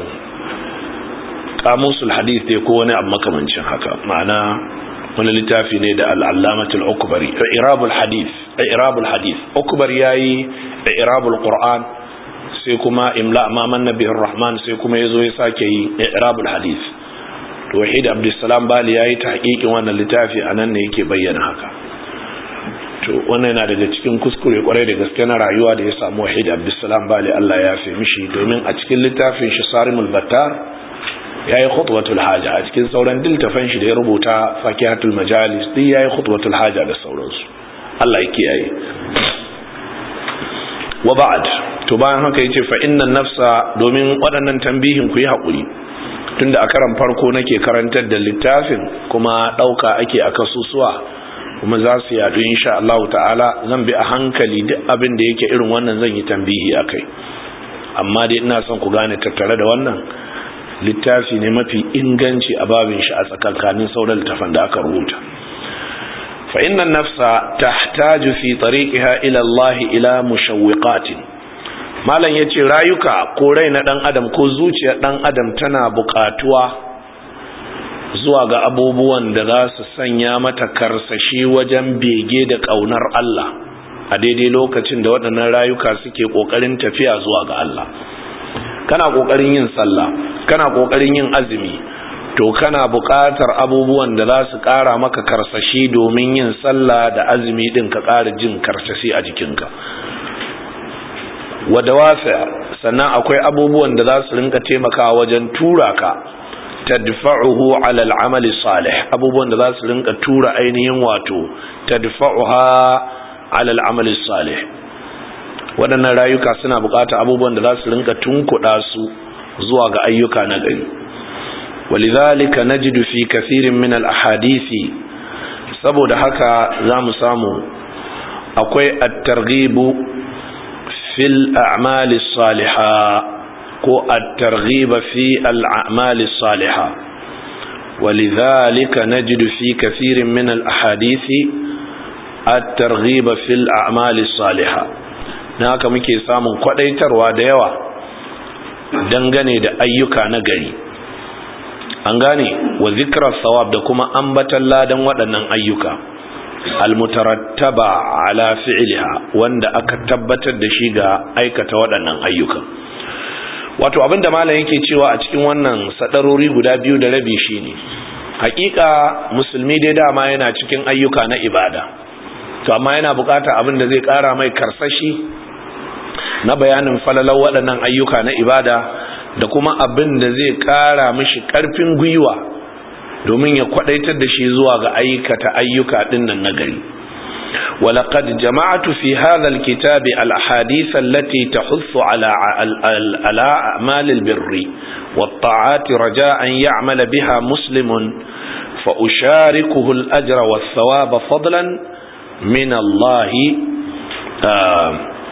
qamusul hadith dai ko wani abu makamancin haka. ma'ana wani littafi ne da Al-Allamah Al-Ukbari, I'rabul Hadith, I'rabul Hadith. Ukbari yayi I'rabul Qur'an, sai kuma imla amaman nabiyar rahman, sai kuma yazo ya sake yi i'rabul hadith. to Wahid Abdussalam Bali yayi tahqiqin wannan littafi, anan ne yake bayyana haka. to wannan yana daga cikin kuskure kwarai da gaske na rayuwa da ya samu Wahid Abdussalam Bali, Allah ya yafe mishi, domin a cikin littafin shi Sarimul Battar yayi Khutbatul Haja, a cikin sauran littafan shi da ya rubuta Fakihatul Majalis duk yayi Khutbatul Haja da sauransu. Allah ya kiyaye. wa ba'd, to bayan haka yace fa innan nafsa, domin waɗannan tambihin ku yi haƙuri tunda a karan farko nake karantar da littafin kuma ɗauka ake a kasusuwa kuma za su yaɗu insha Allah ta'ala. Zan bi a hankali duk abin da yake irin wannan zan yi tambihi akai, amma dai ina son ku gane tattare da wannan littafi ne mafi inganci a babin shi a tsakankanin sauran littafan da aka rubuta. fa innan nafsa tahtaju fi tariqiha ila Allah ila mushawwiqatin. malam yace rayuka ko rai na dan adam ko zuciyar dan adam tana buƙatuwa zuwa ga abubuwan da za su sanya mata karsashi wajen bege da kaunar Allah a daidai lokacin da waɗannan rayuka suke kokarin tafiya zuwa ga Allah. kana kokarin yin sallah, kana kokarin yin azumi, to kana buƙatar abubuwan da za su ƙara maka karsashi domin yin sallah da azumi din ka ƙara jin karsashi a jikinka. wadawafa, sannan akwai abubuwan da za su rinka taimakawa wajen tura ka tadfa'uhu 'ala al-'amali salih, abubuwan da za su rinka tura ainihin wato tadfa'uha 'ala al-'amali salih. waɗannan rayuka suna buƙatar abubuwan da za su rinka tunkuɗa su zuwa ga ayyuka na gari. walidhalika najidu fi kathirin min al-ahadisi, saboda haka zamu samu akwai at-targhibu fil a'mali salihah ko at-targhib fi al-a'mali salihah. walidhalika najidu fi kathirin min al-ahadisi at-targhib fil a'mali salihah. na haka muke samun kwadaitarwa da yawa dangane da ayyuka na gari, an gane, wa zikrar sawab da kuma ambatan ladan waɗannan ayyuka almutarattaba ala fi'liha, wanda aka tabbatar da shi ga aikata waɗannan ayyuka. wato abinda malam yake cewa a cikin wannan sadarori guda biyu da rabi shine hakika musulmi dai dama yana cikin ayyuka na ibada, to amma yana bukata abin da zai kara mai karsashi na bayanin falalar waɗannan ayyuka na ibada da kuma abin da zai kara mishi karfin gwiwa domin ya kwadaitar da shi zuwa ga aikata ayyuka dinnan nagari. ولقد جمعت في هذا الكتاب الأحاديث التي تحث على على أعمال البر والطاعات رجاء أن يعمل بها مسلم فأشاركه الأجر والثواب فضلا من الله آه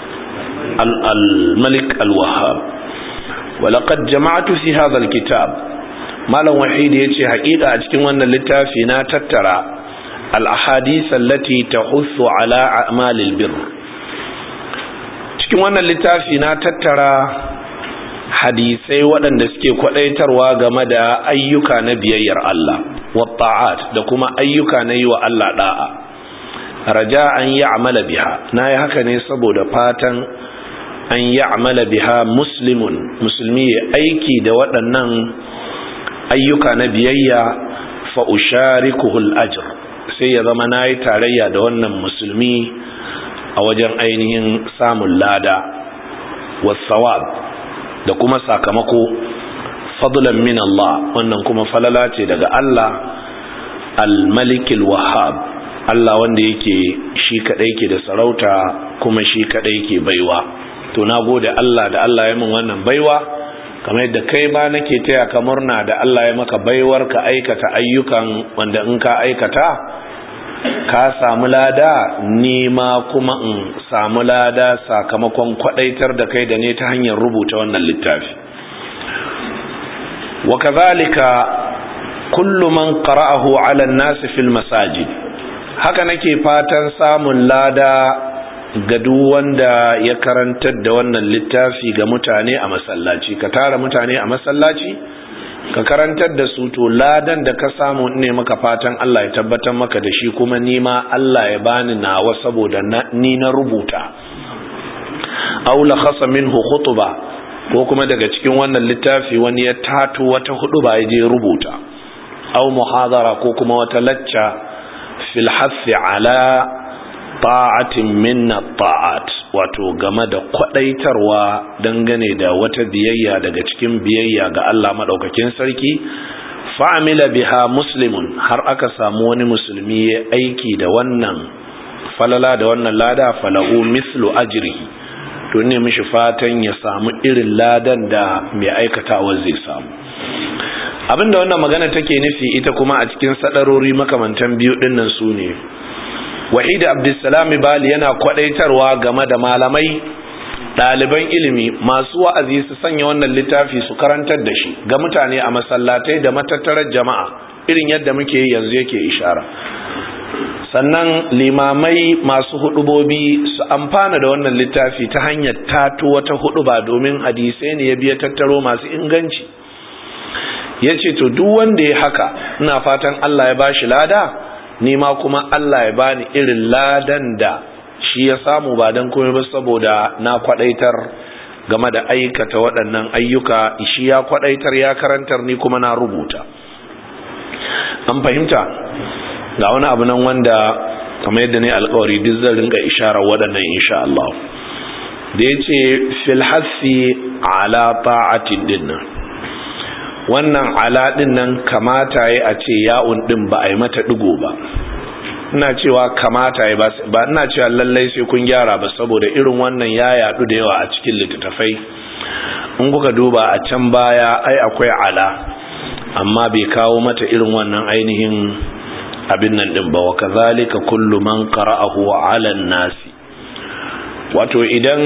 الملك الوهاب. ولقد جمعت في هذا الكتاب malam wahidi yace haƙiƙa a cikin wannan littafi na tattara al-ahadith allati tahussu ala a'malil birr. cikin wannan littafi na tattara hadisai waɗanda suke kwadaitarwa game da ayyuka na biyayyar Allah wa ta'at da kuma ayyuka na yi wa Allah da'a, raja an ya'mala biha. nayi haka ne saboda fatan an ya'mala biha muslimun, musulmi ya aiki da waɗannan ayyuka na biyayya, fa usharikuhu al-ajr, sai ya zama nayi tarayya da wannan musulmi a wajen ainihin samun lada was-sawab da kuma sakamako fadlan min Allah, wannan kuma falala ce daga Allah al-malik al-wahhab, Allah wanda yake shi kadai ke da sarauta kuma shi kadai ke baiwa. to nagode Allah da Allah ya min wannan baiwa, kamar yadda kai ba nake taya ka murna da Allah ya maka baiwar ka aikata ayyukan wanda in ka aikata ka samu lada, ni ma kuma in samu lada sakamakon kwadaitar da kai da ne ta hanyar rubuta wannan littafi. wa kadhalika kullu man qara'ahu 'ala an-nas fil masajid, haka nake fatan samun lada ga duk wanda ya karantar da wannan littafi ga mutane a masallaci. ka tara mutane a masallaci ka karantar da su, to ladan da ka samu ne maka fatan Allah ya tabbatar maka da shi, kuma ni ma Allah ya bani nawa saboda ni na rubuta. aw la khasa minhu khutba, ko kuma daga cikin wannan littafi wani ya tato wata huduba ya je rubuta, aw muhadara ko kuma wata lacca fil hasi ala ta'atin minna ta'at, wato game da kwadaitarwa dangane da wata biyayya daga cikin biyayya ga Allah madaukakin sarki. fa'amila biha muslimun, har aka samu wani musulmi ya aiki da wannan falala da wannan lada, falahu mislu ajrihi, to ne mishi fatan ya samu irin ladan da mai aikatawa zai samu. Abinda wannan magana take nufi ita kuma a cikin sadarori makamantan biyu dinnan su ne, Wahid Abdulsalam Bali yana kwadaitarwa game da malamai, ɗaliban ilimi masu wa'azi su sanya wannan littafi su karantar da shi ga mutane a masallatai da matattarar jama'a irin yadda muke yanzu yake ishara. Sannan limamai masu hudubobi su amfana da wannan littafi ta hanyar tato wata huduba, domin hadisai ne ya biya tattaro masu inganci. Yace to duk wanda ya haka ina fatan Allah ya bashi lada, ni ma kuma Allah ya bani irin ladan da shi ya samu, ba dan komai ba saboda na kwadaitar game da aikata waɗannan ayyuka, shi ya kwadaitar ya karantar, ni kuma na rubuta. An fahimta? Ga wani abu nan wanda kamar yadda ne alƙawari duk zan rinka isharar waɗannan insha Allah. Da yace fil hasi ala ta'atin dinnan, wannan ala dinnan kamata yayi a ce ya'un din ba a yi mata digo ba. Ina cewa kamata yayi ba ina cewa lallai sai kun gyara ba, saboda irin wannan ya yadu da yawa a cikin littattafai. In kuka duba a can baya ai akwai ala, amma bai kawo mata irin wannan ainihin abin nan din ba. Wa kazalika kullu man qara'ahu 'ala an-nasi, wato idan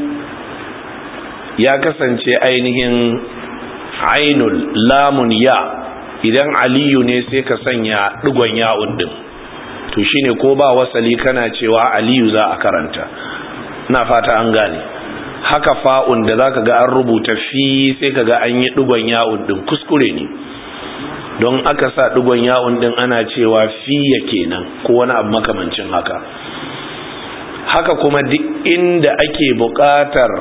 ya kasance ainihin ainul lamun ya, idan aliyu ne sai ka sanya digon ya'un din, to shine ko ba wasali kana cewa aliyu za a karanta. Ina fata an gane. Haka fa'un da zaka ga an rubuta fi sai kaga an yi digon ya'un din, kuskure ne. Don aka sa digon ya'un din ana cewa fiya kenan ko wani abu makamancin haka. Haka kuma duk inda ake buƙatar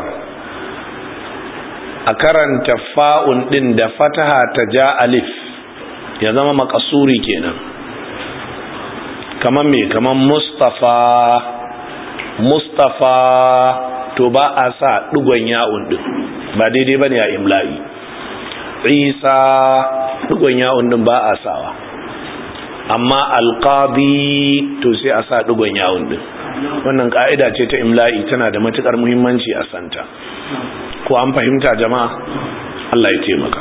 a karanta fa'un din da fataha ta ja alif ya zama makasuri kenan, kaman me kaman Mustafa Mustafa to ba a sa digon ya'un din, ba daidai bane a imla'i. Isa digon ya'un din ba a sawa, amma alqadi to sai a sa digon ya'un din. Wannan ka'ida ce ta imla'i, tana da matukar muhimmanci a santa. Ko an fahimta jama'a? Allah ya taimaka.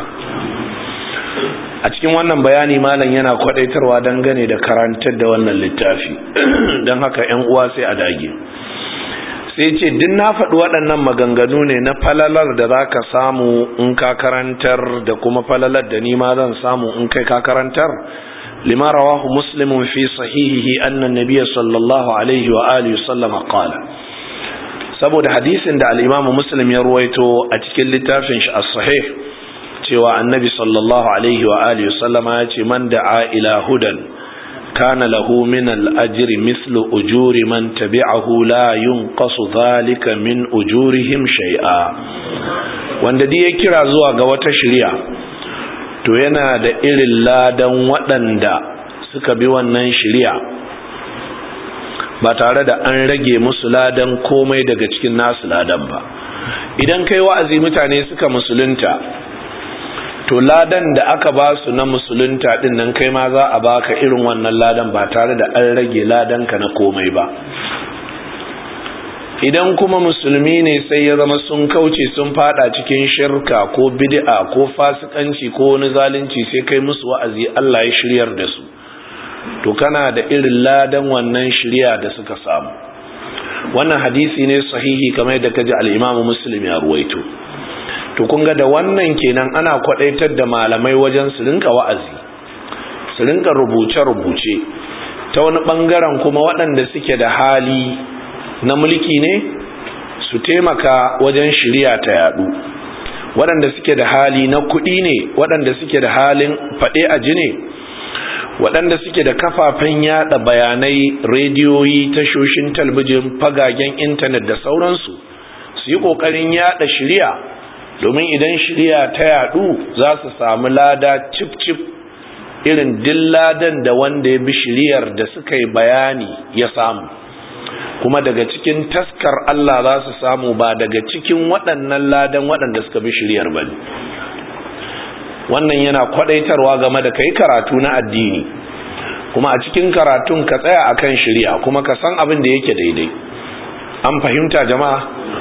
A cikin wannan bayani malam yana kwadaitarwa dangane da karantar da wannan littafi, don haka ƴan uwa sai a dage. Sai ce din na faɗi waɗannan maganganu ne na falalar da za ka samu in ka karantar, da kuma falalar da ni ma zan samu in kai ka karantar. Lima rawahu muslimun fi sahihihi anna nabiyya sallallahu alaihi wa alihi sallam qala, saboda hadisin da al-Imam Muslim ya ruwaito a cikin littafin shi as-sahih, cewa annabi sallallahu alaihi wa alihi sallama ya ce man da'a ila hudan kana lahu min al-ajri mislu ujuri man tabi'ahu la yunqasu dhalika min ujurihim shay'a. Wanda dai ya kira zuwa ga wata shari'a, to yana da irin ladan waɗanda suka bi wannan shari'a ba tare da an rage musu ladan komai daga cikin nasu ladan ba. Idan kai wa'azi mutane suka musulunta, to ladan da aka ba su na musulunta din nan kai ma za a baka irin wannan ladan ba tare da an rage ladan ka na komai ba. Idan kuma musulmi ne sai ya zama sun kauce sun fada cikin shirka ko bid'a ko fasikanci ko wani zalunci, sai kai musu wa'azi Allah ya shiryar da su, to kana da irin ladan wannan shiriya da suka samu. Wannan hadisi ne sahihi kamar yadda kaji al-Imam Muslim ya ruwaito. To kun ga da wannan kenan ana kwadaitar da malamai wajen su rinka wa'azi, su rinka rubuce-rubuce. Ta wani bangaren kuma waɗanda suke da hali na mulki ne su taimaka wajen shiriya ta yadu, waɗanda suke da hali na kuɗi ne, waɗanda suke da halin faɗe a ji ne, waɗanda suke da kafafen yada bayanai, rediyoyi, tashoshin talbijin, fagagen intanet da sauransu, su yi ƙoƙarin yada shiriya, domin idan shiriya ta yadu za su samu lada cif-cif irin dilladan da wanda ya bi shiriyar da suka yi bayani ya samu, kuma daga cikin taskar Allah za su samu, ba daga cikin waɗannan ladan waɗanda suka bi shiriyar ba ne. Wannan yana kwadaitarwa game da kai karatu na addini, kuma a cikin karatun ka tsaya akan shiriya, kuma ka san abin da yake daidai. An fahimta jama'a?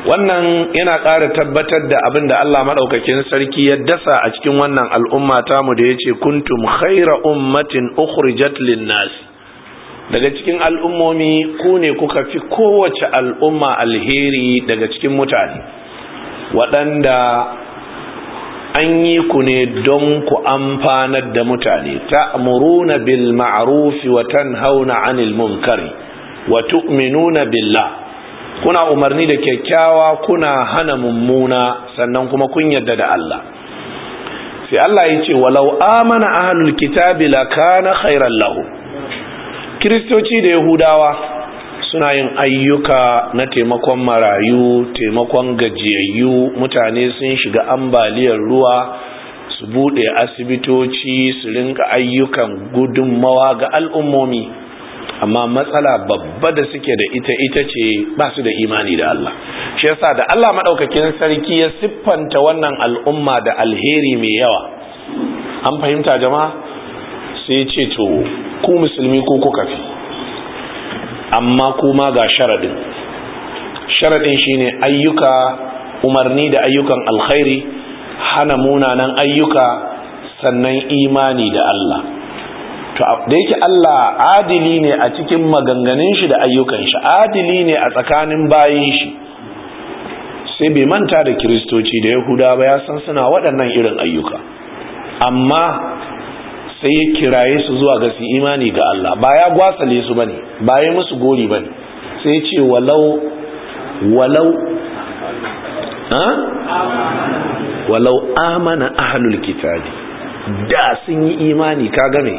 wannan yana ƙara tabbatar da abin da Allah maɗaukakin sarki ya dasa a cikin wannan al'umma tamu da ya ce kuntum khaira ummatin ukhrijat lin-nas. Daga cikin al'ummomi ku ne kuka fi kowace al'umma alheri daga cikin mutane, waɗanda an yi ku ne don ku amfanar da mutane, ta'muruna bil ma'ruf wa tanhauna 'anil munkari wa tu'minuna billah. Kuna umarni da kyakkyawa, kuna hana mummuna, sannan kuma kun yarda da Allah. Sai Allah ya ce walau amana ahlul kitabi lakana khairan lahum. Kiristoci da Yahudawa suna yin ayyuka na taimakon marayu, taimakon gajiyayyu, mutane sun shiga ambaliyar ruwa, su bude asibitoci, su rinka ayyukan gudunmawa ga al'ummomi. Amma matsala babba da suke da ita ita ce ba su da imani da Allah. Shi yasa da Allah madaukakin sarki ya siffanta wannan al'umma da alheri mai yawa, an fahimta jama'a, sai ce to ku musulmi ku kuka fi, amma kuma ga sharadin sharadin shine ayyuka, umarni da ayyukan alkhairi, hana munanan ayyuka, sannan imani da Allah. To da yake Allah adili ne a cikin maganganun shi da ayyukan shi, adili ne a tsakanin bayin shi, sai bai manta da Kiristoci da Yahuda ba, ya san suna waɗannan irin ayyuka, amma sai ya kiraye su zuwa ga su imani ga Allah. Ba ya gwasale su bane, ba ya musu gori bane, sai ya ce walau walau ha walau amana ahlul kitabi, da sun yi imani, ka game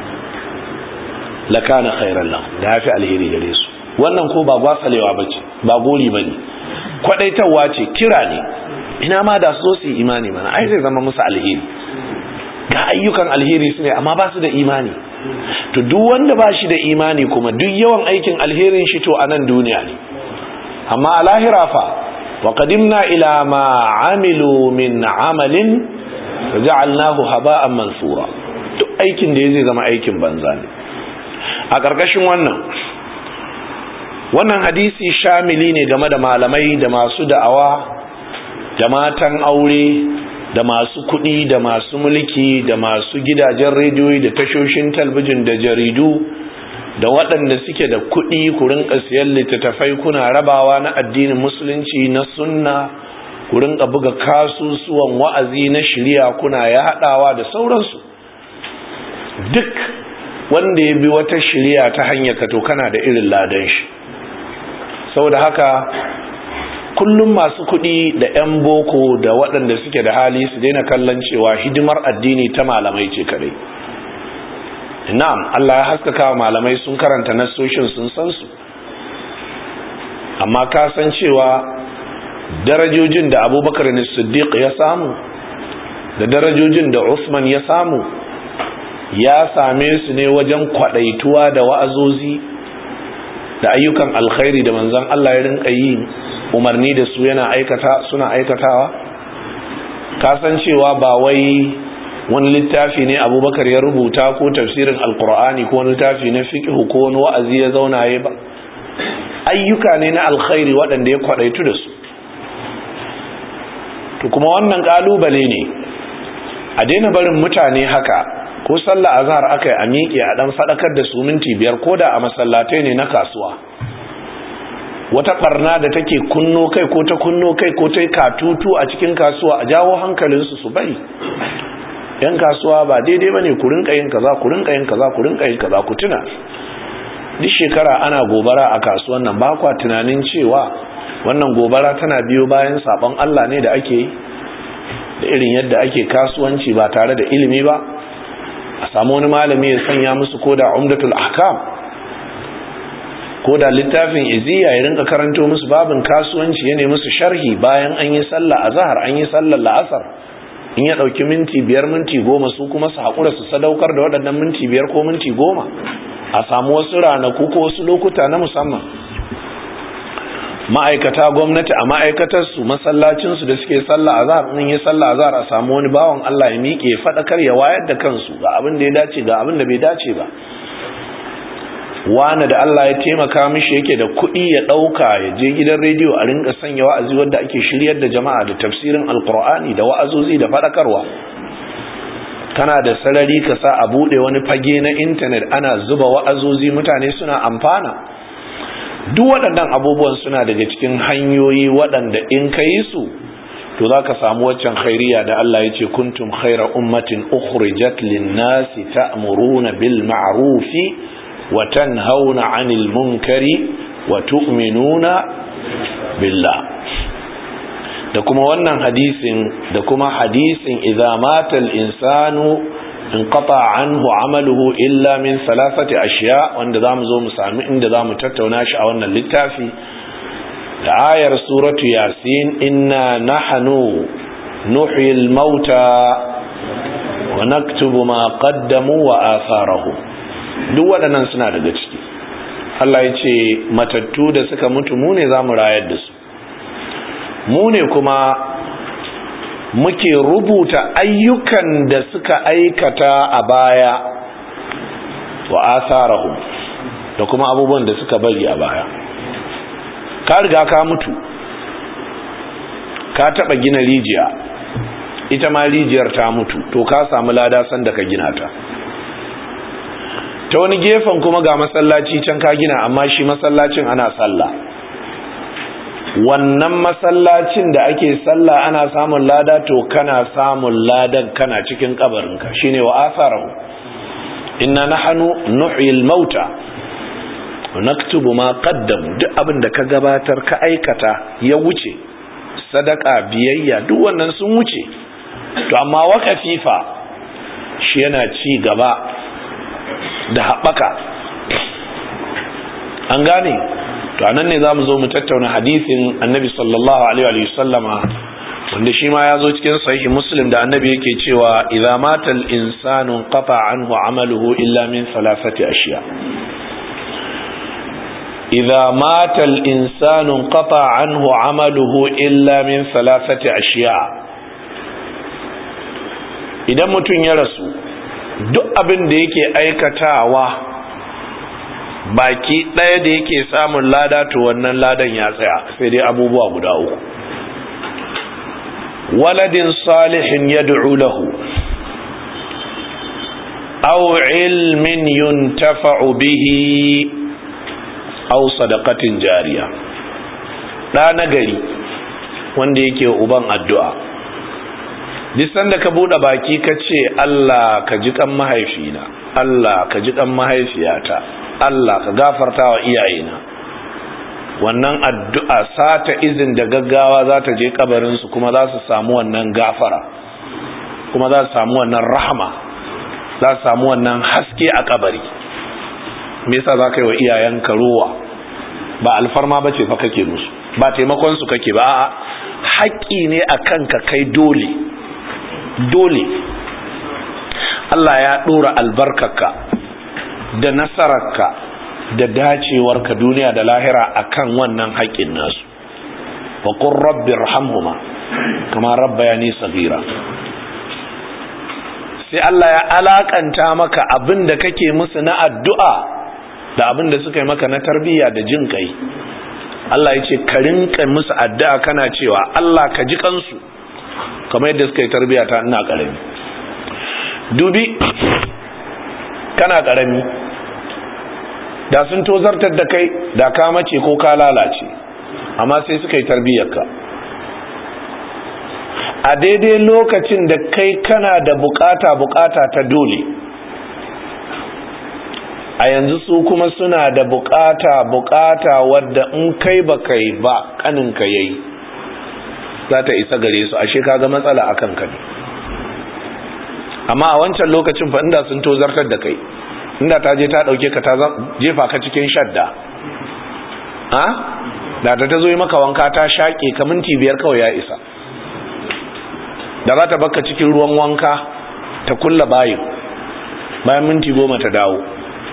lakana khairan lahum, da yafi alheri gare su. Wannan ko ba gwasalewa bace, ba gori bane, kwadaitawa ce, kira ne. Ina ma da su su yi imani mana, ai zai zama musu alheri. Ga ayyukan alheri su ne, amma ba su da imani. To duk wanda ba shi da imani kuma duk yawan aikin alherin shi to a nan duniya ne, amma a lahira fa wa qadimna ila ma amilu min amalin faja'alnahu haba'an mansura. Duk aikin da zai zama aikin banza ne. A ƙarƙashin wannan wannan hadisi shamili ne game da malamai da masu da'awa da matan aure da masu kuɗi da masu mulki da masu gidajen rediyoyi da tashoshin talbijin da jaridu da waɗanda suke da kuɗi, ku rinka siyan littattafai kuna rabawa na addinin musulunci, na sunna, ku rinka buga kasusuwan wa'azi na shari'a kuna yaɗawa da sauransu. Duk wanda ya bi wata shari'a ta hanyar ka to kana da irin ladan shi. Saboda haka kullum masu kuɗi da 'yan boko da waɗanda suke da hali su daina kallon cewa hidimar addini ta malamai ce kadai. Na'am, Allah ya haskaka wa malamai, sun karanta nassoshin sun san su, amma ka san cewa darajojin da Abubakar as-Siddiq ya samu da darajojin da Usman ya samu ya same su ne wajen kwadaituwa da wa'azozi da ayyukan alkhairi da manzon Allah ya rinka yi umarni da su yana aikata suna aikatawa. Kasancewa ba wai wani littafi ne Abubakar ya rubuta ko tafsirin alkur'ani ko wani littafi na fiqh ko wani wa'azi ya zauna yayi ba, ayyuka ne na alkhairi waɗanda ya kwadaitu da su. To kuma wannan kalubale ne, a daina barin mutane haka, ko sallah azhar akai a miƙe a dan fadakar da su minti biyar, koda a masallatai ne na kasuwa. Wata barna da take kunno kai ko ta kunno kai ko ta katutu a cikin kasuwa, a jawo hankalinsu su bari. Yan kasuwa ba daidai bane ku rinka yin kaza, ku rinka yin kaza, ku rinka yin kaza, ku tuna duk shekara ana gobara a kasuwan nan, ba kwa tunanin cewa wannan gobara tana biyo bayan sabon Allah ne da ake yi, da irin yadda ake kasuwanci ba tare da ilimi ba. A samu wani malami ya sanya musu koda umdatul ahkam, koda littafin iziya, ya rinka karanto musu babin kasuwanci, ya ne musu sharhi bayan an yi sallah azhar, an yi sallar la'asar. In ya dauki minti biyar minti goma, su kuma su haƙura su sadaukar da waɗannan minti biyar ko minti goma, a samu wasu ranaku ko wasu lokuta na musamman. Ma'aikata gwamnati a ma'aikatarsu, masallacinsu da suke sallah azhar, in yi sallah azhar a samu wani bawan Allah ya miƙe faɗakar, ya wayar da kansu ga abin da ya dace ga abin da bai dace ba. wani da Allah ya taimaka mishi yake da kuɗi ya ɗauka ya je gidan rediyo a rinka sanya wa'azi wanda ake shiryar da jama'a da tafsirin alkur'ani da wa'azozi da faɗakarwa. Kana da sarari ka sa a buɗe wani fage na intanet ana zuba wa'azozi mutane suna amfana. Duk waɗannan abubuwan suna daga cikin hanyoyi waɗanda in ka yi su to za ka samu waccan khairiya da Allah ya ce kuntum khaira ummatin ukhrijat lin-nasi ta'muruna bil ma'rufi wa tanhauna 'anil munkari wa tu'minuna billah. Da kuma wannan hadisin da kuma hadisin idza mata al-insanu inqata anhu 'amaluhu illa min thalathati ashiya, wanda zamu zo mu sami inda zamu tattauna shi a wannan littafi da ayar suratu yasin, inna nahnu nuhyil mauta wa naktubu ma qaddamu wa atharahum. Duk waɗannan suna daga ciki. Allah ya ce matattu da suka mutu mu ne zamu rayar da su, mu ne kuma muke rubuta ayyukan da suka aikata a baya wa atharahum, da kuma abubuwan da suka bari a baya. Ka riga ka mutu, ka taba gina rijiya, ita ma rijiyar ta mutu, to ka samu lada san da ka gina ta. Ta wani gefen kuma ga masallaci can ka gina, amma shi masallacin ana sallah. Wannan masallacin da ake sallah ana samun lada, to kana samun ladan kana cikin kabarinka, shine wa asarahu. Inna nahnu nuhyil mauta naktubu ma qaddamu, duk abin da ka gabatar ka aikata ya wuce, sadaka, biyayya, duk wannan sun wuce. To amma waqafi fa shi yana ci gaba da haɓaka. An gane? To anan ne zamu zo mu tattauna hadisin Annabi sallallahu alaihi wa sallama, wanda shi ma ya zo cikin sahih Muslim da Annabi yake cewa idza mata al-insanu qata anhu amaluhu illa min thalathati ashiya. إذا مات الإنسان انقطع عنه عمله إلا من ثلاثة أشياء. idan mutum ya rasu, duk abin da yake aikatawa baki ɗaya da yake samun lada, to wannan ladan ya tsaya, sai dai abubuwa guda uku. waladin salihin yad'u lahu aw ilmin yuntafa'u bihi aw sadaqatin jariya. Da nagari wanda yake uban addu'a, duk sanda ka bude baki ka ce Allah ka ji kan mahaifina, Allah ka ji kan mahaifiyata, Allah ka gafarta wa iyayena, wannan addu'a sata izin da gaggawa za ta je kabarin su, kuma za su samu wannan gafara, kuma za su samu wannan rahama, za su samu wannan haske a kabari. Me yasa za ka yi wa iyayenka rowa? Ba alfarma ba ce fa kake musu, ba taimakon su kake ba, a'a haƙƙi ne a kanka kai, dole dole Allah ya ɗora albarkarka da nasararka da dacewarka duniya da lahira akan wannan haƙƙin nasu. wa qur rabbi irhamhuma kama rabbayani saghira. sai Allah ya alakanta maka abin da kake musu na addu'a da abin da suka yi maka na tarbiyya da jin kai. Allah ya ce ka rinka musu addu'a kana cewa Allah ka ji kansu kamar yadda suka yi tarbiyya ta ina karami. Dubi kana karami, da sun tozartar da kai da ka mace ko ka lalace, amma sai suka yi tarbiyyarka a daidai lokacin da kai kana da bukata bukata ta dole. A yanzu su kuma suna da bukata bukata wadda in kai ba kai ba kaninka yayi za ta isa gare su, ashe kaga matsala akan ka ne. Amma a wancan lokacin fa inda sun tozartar da kai, inda ta je ta dauke ka ta jefa ka cikin shadda, ha da ta zo yi maka wanka ta shaƙe ka minti biyar kawai ya isa, da za ta baka cikin ruwan wanka ta kulla bayin, bayan minti goma ta dawo.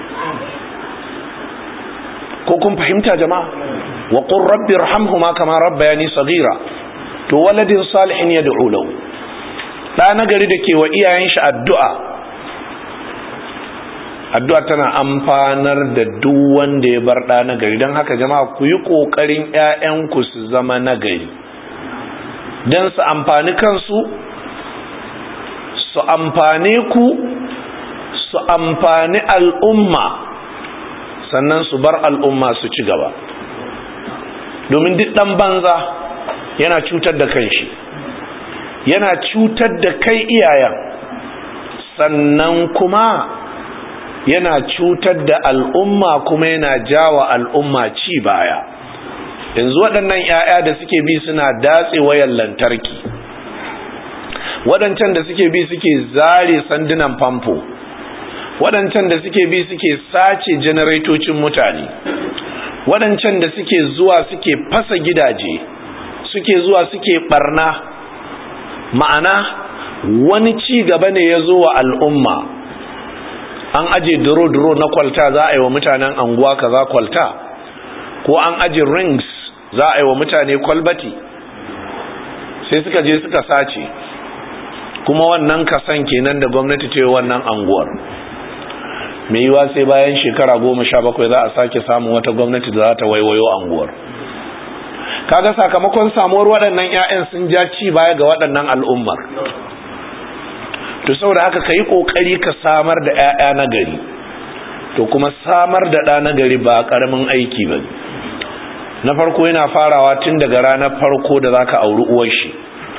Ko kun fahimta jama'a? wa qur rabbi irhamhuma kama rabbayani saghira. To waladin salihin yad'u lahu, da nagari da ke wa iyayen shi addu'a, addu'a tana amfanar da duk wanda ya bar ɗa nagari. Don haka jama'a ku yi ƙoƙarin ‘ya'yanku su zama nagari don su amfani kansu, su amfane ku, su amfani al'umma, sannan su bar al'umma su ci gaba. Domin duk ɗan banza yana cutar da kanshi, yana cutar da kai iyayen, sannan kuma yana cutar da al'umma, kuma yana jawa al'umma ci baya. Yanzu waɗannan ‘ya'ya da suke bi suna datse wayan lantarki, waɗancan da suke bi suke zare sandunan famfo, waɗancan da suke bi suke sace janaretocin mutane, waɗancan da suke zuwa suke fasa gidaje, suke zuwa suke ɓarna. Ma'ana wani ci gaba ne ya zo wa al'umma. An aje duro-duro na kwalta za a yi wa mutanen anguwa kaza kwalta, ko an aje rings za a yi wa mutane kwalbati, sai suka je suka sace, kuma wannan kasan kenan da gwamnati ce wannan anguwar. mai yiwa sai bayan shekara goma sha bakwai za a sake samun wata gwamnati da za ta waiwayo anguwar. Kaga sakamakon samuwar waɗannan 'ya'yan sun ja ci baya ga waɗannan al'ummar. To saboda haka kai kokari ka samar da 'ya'ya na gari, to kuma samar da ɗa na gari ba ƙaramin aiki ba. Na farko yana farawa tun daga ranar farko da zaka auri uwar shi,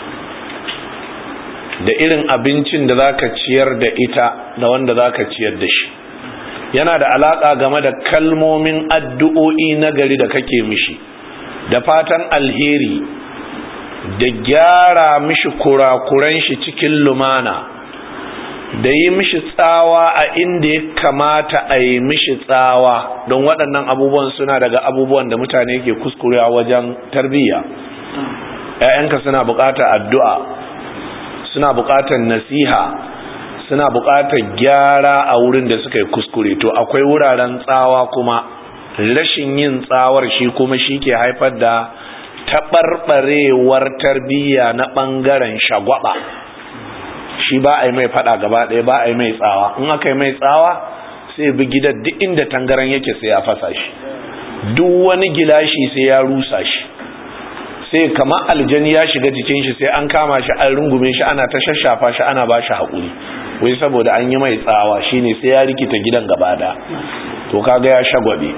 da irin abincin da zaka ciyar da ita da wanda zaka ciyar da shi. Yana da alaka game da kalmomin addu'o'i na gari da kake mishi, da fatan alheri, da gyara mishi kurakuran shi cikin lumana, da yi mishi tsawa a inda ya kamata a yi mishi tsawa, don waɗannan abubuwan suna daga abubuwan da mutane ke kuskurewa wajen tarbiyya. ‘Ya'yanka suna buƙatar addu'a, suna buƙatar nasiha, suna buƙatar gyara a wurin da suka yi kuskure. To akwai wuraren tsawa kuma, rashin yin tsawar shi kuma shi ke haifar da taɓarɓarewar tarbiyya na ɓangaren shagwaba. Shi ba a yi mai fada gaba ɗaya, ba a yi mai tsawa. In aka yi mai tsawa sai bi gidan duk inda tangaran yake sai ya fasa shi, duk wani gilashi sai ya rusa shi, sai kama aljani ya shiga jikin shi, sai an kama shi an rungume shi ana ta shashafa shi ana ba shi haƙuri, wai saboda an yi mai tsawa shine sai ya rikita gidan gaba ɗaya. To kaga ya shagwabe.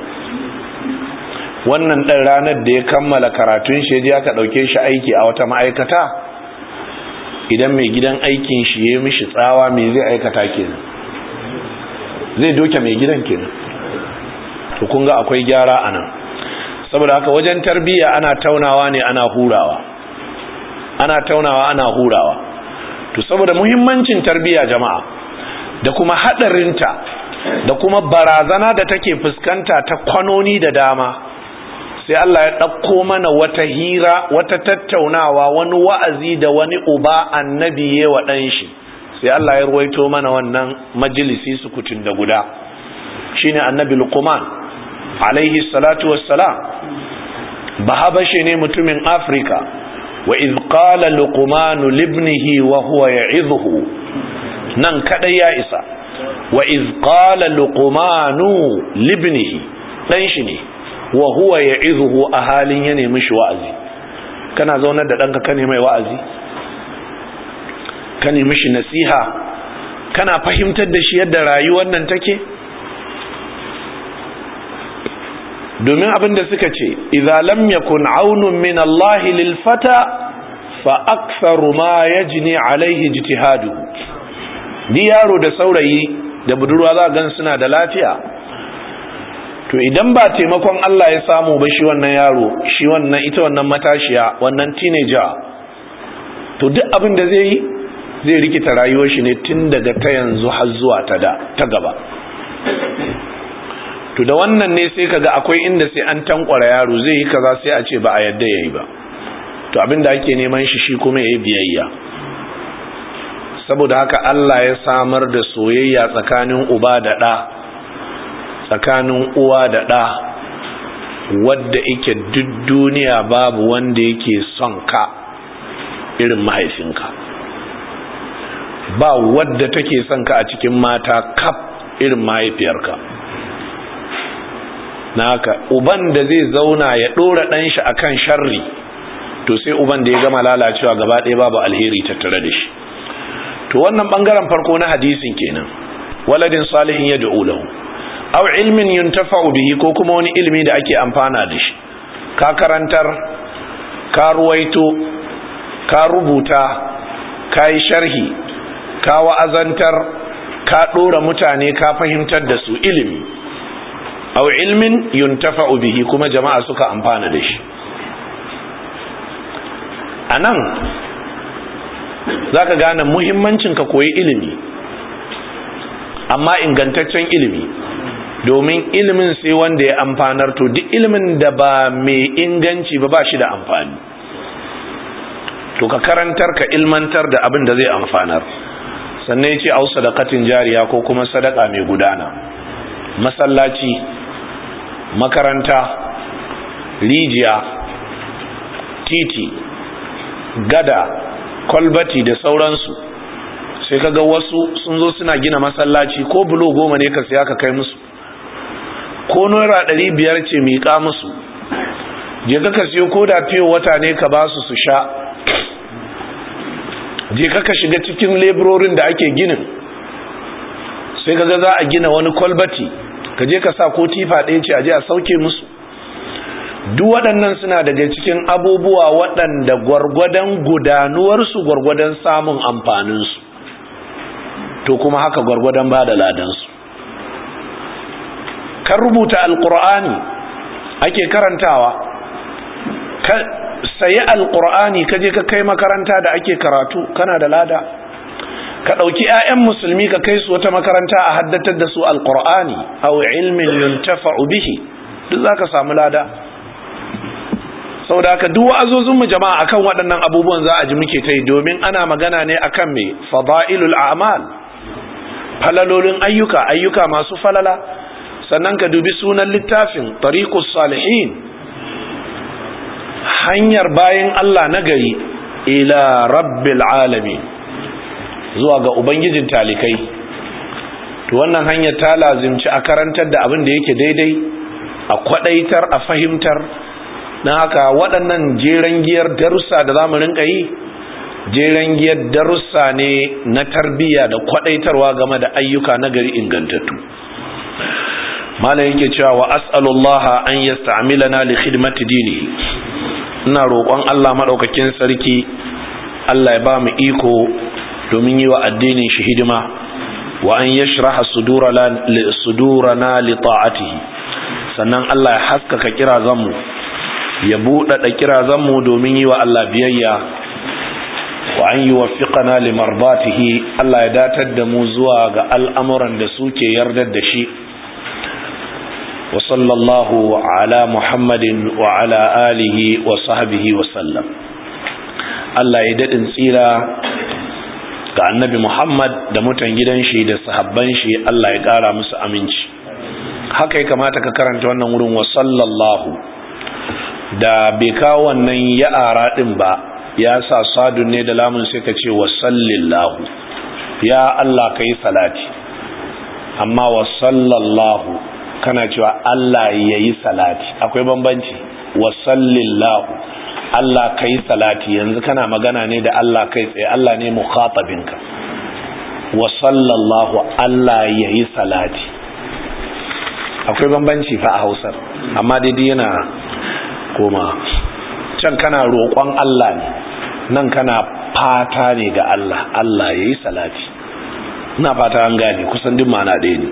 Wannan ɗan ranar da ya kammala karatun shi ya aka ɗauke shi aiki a wata ma'aikata, idan mai gidan aikin shi ya mishi tsawa me zai aikata kenan? Zai doke mai gidan kenan. To kun ga akwai gyara anan. Saboda haka wajen tarbiyya ana taunawa ne ana hurawa, ana taunawa ana hurawa. To saboda muhimmancin tarbiyya jama'a, da kuma hadarinta, da kuma barazana da take fuskanta ta kwanoni da dama, sai Allah ya ɗauko mana wata hira, wata tattaunawa, wani wa'azi da wani uba annabi ya wa ɗan shi. Sai Allah ya ruwaito mana wannan majalisi sukutun da guda, shine annabi Luqman alaihi salatu wassalam. Bahabashe ne mutumin Afrika. Wa iz qala Luqman libnihi wa huwa ya'idhuhu, nan kadai ya isa. Wa iz qala Luqman libnihi, dan shi ne, wa huwa ya'idhuhu, a halin ya nemi shi wa'azi. Kana zaunar da danka ka nemi wa'azi, ka nemi shi nasiha, kana fahimtar da shi yadda rayuwar nan take. Domin abin da suka ce, idza lam yakun aunun min Allah lil fata fa aktharu ma yajni alaihi ijtihaduhu. Di yaro da saurayi da budurwa za gan suna da lafiya, to idan ba taimakon Allah ya samu ba shi wannan yaro, shi wannan ita wannan matashiya, wannan teenager, to duk abin da zai yi zai rikita rayuwar shi ne tun daga ta yanzu har zuwa ta da ta gaba. To da wannan ne sai kaga akwai inda sai an tankwara yaro, zai yi kaza sai a ce ba a yadda yayi ba. To abin da ake neman shi shi kuma yayi biyayya. Saboda haka Allah ya samar da soyayya tsakanin uba da ɗa, tsakanin uwa da ɗa, wadda yake duk duniya babu wanda yake son ka irin mahaifinka. Ba wadda take son ka a cikin mata kaf irin mahaifiyarka. Na haka uban da zai zauna ya ɗora ɗan shi akan sharri, to sai uban da ya gama lalacewa gaba ɗaya babu alheri tattare da shi. To wannan ɓangaren farko na hadisin kenan, waladin salihin ya da'u lahu aw ilmin yuntafa'u bihi, ko kuma wani ilimi da ake amfana da shi, ka karantar, ka ruwaito, ka rubuta, ka yi sharhi, ka wa'azantar, ka ɗora mutane, ka fahimtar da su ilimi. Aw ilmin yuntafa'u bihi, kuma jama'a suka amfana da shi. Anan zaka gane muhimmancin ka koyi ilimi, amma ingantaccen ilimi, domin ilimin sai wanda ya amfanar. To duk ilimin da ba mai inganci ba ba shi da amfani. To ka karantar, ka ilmantar da abin da zai amfanar. Sannan yace au sadaqatin jariya, ko kuma sadaka mai gudana, masallaci, makaranta, rijiya, titi, gada, kwalbati da sauransu. Sai kaga wasu sun zo suna gina masallaci, ko bulo goma ne ka siya ka kai musu, ko naira ɗari biyar ce miƙa musu, je ka ka siyo ko da fiye wata ne ka ba su su sha. Je ka ka shiga cikin leburorin da ake ginin, sai kaga za a gina wani kwalbati, ka je ka sa ko tifa ɗaya ce a je a sauke musu. Duk waɗannan suna daga cikin abubuwa waɗanda gwargwadon gudanuwarsu gwargwadon samun amfaninsu, to kuma haka gwargwadon ba da ladansu. Kan rubuta alƙur'ani ake karantawa, ka sayi alƙur'ani ka je ka kai makaranta da ake karatu, kana da lada. Ka ɗauki 'ya'yan musulmi ka kai su wata makaranta a haddatar da su alƙur'ani, aw ilmin yuntafa'u bihi, duk za ka samu lada. Saboda haka duk wa'azozinmu jama'a akan waɗannan abubuwan za a ji muke ta yi, domin ana magana ne akan me fada'ilul a'mal, falalolin ayyuka, ayyuka masu falala. Sannan ka dubi sunan littafin tariqus salihin, hanyar bayin Allah nagari ila rabbil alamin, zuwa ga ubangijin talikai. To wannan hanyar ta lazimci a karantar da abin da yake daidai, a kwadaitar, a fahimtar. Na haka waɗannan jeren giyar darussa da za mu rinka yi, jeren giyar darussa ne na tarbiyya da kwadaitarwa game da ayyuka nagari ingantattu. Malam yake cewa wa as'alullaha an yasta'milana li khidmati dinihi, ina roƙon Allah madaukakin sarki Allah ya ba mu iko domin yi wa addinin shi hidima, wa an yashraha sudurana li sudurana li ta'atihi, sannan Allah ya haskaka kirazanmu, ya buɗaɗa kirazanmu domin yi wa Allah biyayya, wa an yuwaffiqana li mardatihi, Allah ya datar da mu zuwa ga al'amuran da suke yardar da shi. wa sallallahu ala Muhammadin wa ala alihi wa sahbihi wa sallam. Allah ya daɗin tsira ga annabi Muhammad da mutan gidan shi da sahabban shi, Allah ya ƙara musu aminci. Haka ya kamata ka karanta wannan wurin wa sallallahu, da bai kawo wannan ya'ara din ba, ya sa sadun ne da lamun, sai ka ce wa sallillahu, ya Allah kai salati. Amma wa sallallahu kana cewa Allah yayi salati, akwai bambanci. Wa sallillahu, Allah kai salati, yanzu kana magana ne da Allah kai tsaye, Allah ne mukhatabinka. Wa sallallahu, Allah yayi salati, akwai bambanci fa a Hausar, amma daidai yana koma. Can kana roƙon Allah ne, nan kana fata ne ga Allah, Allah yayi salati. Ina fata an gane, kusan duk ma'ana ɗaya ne.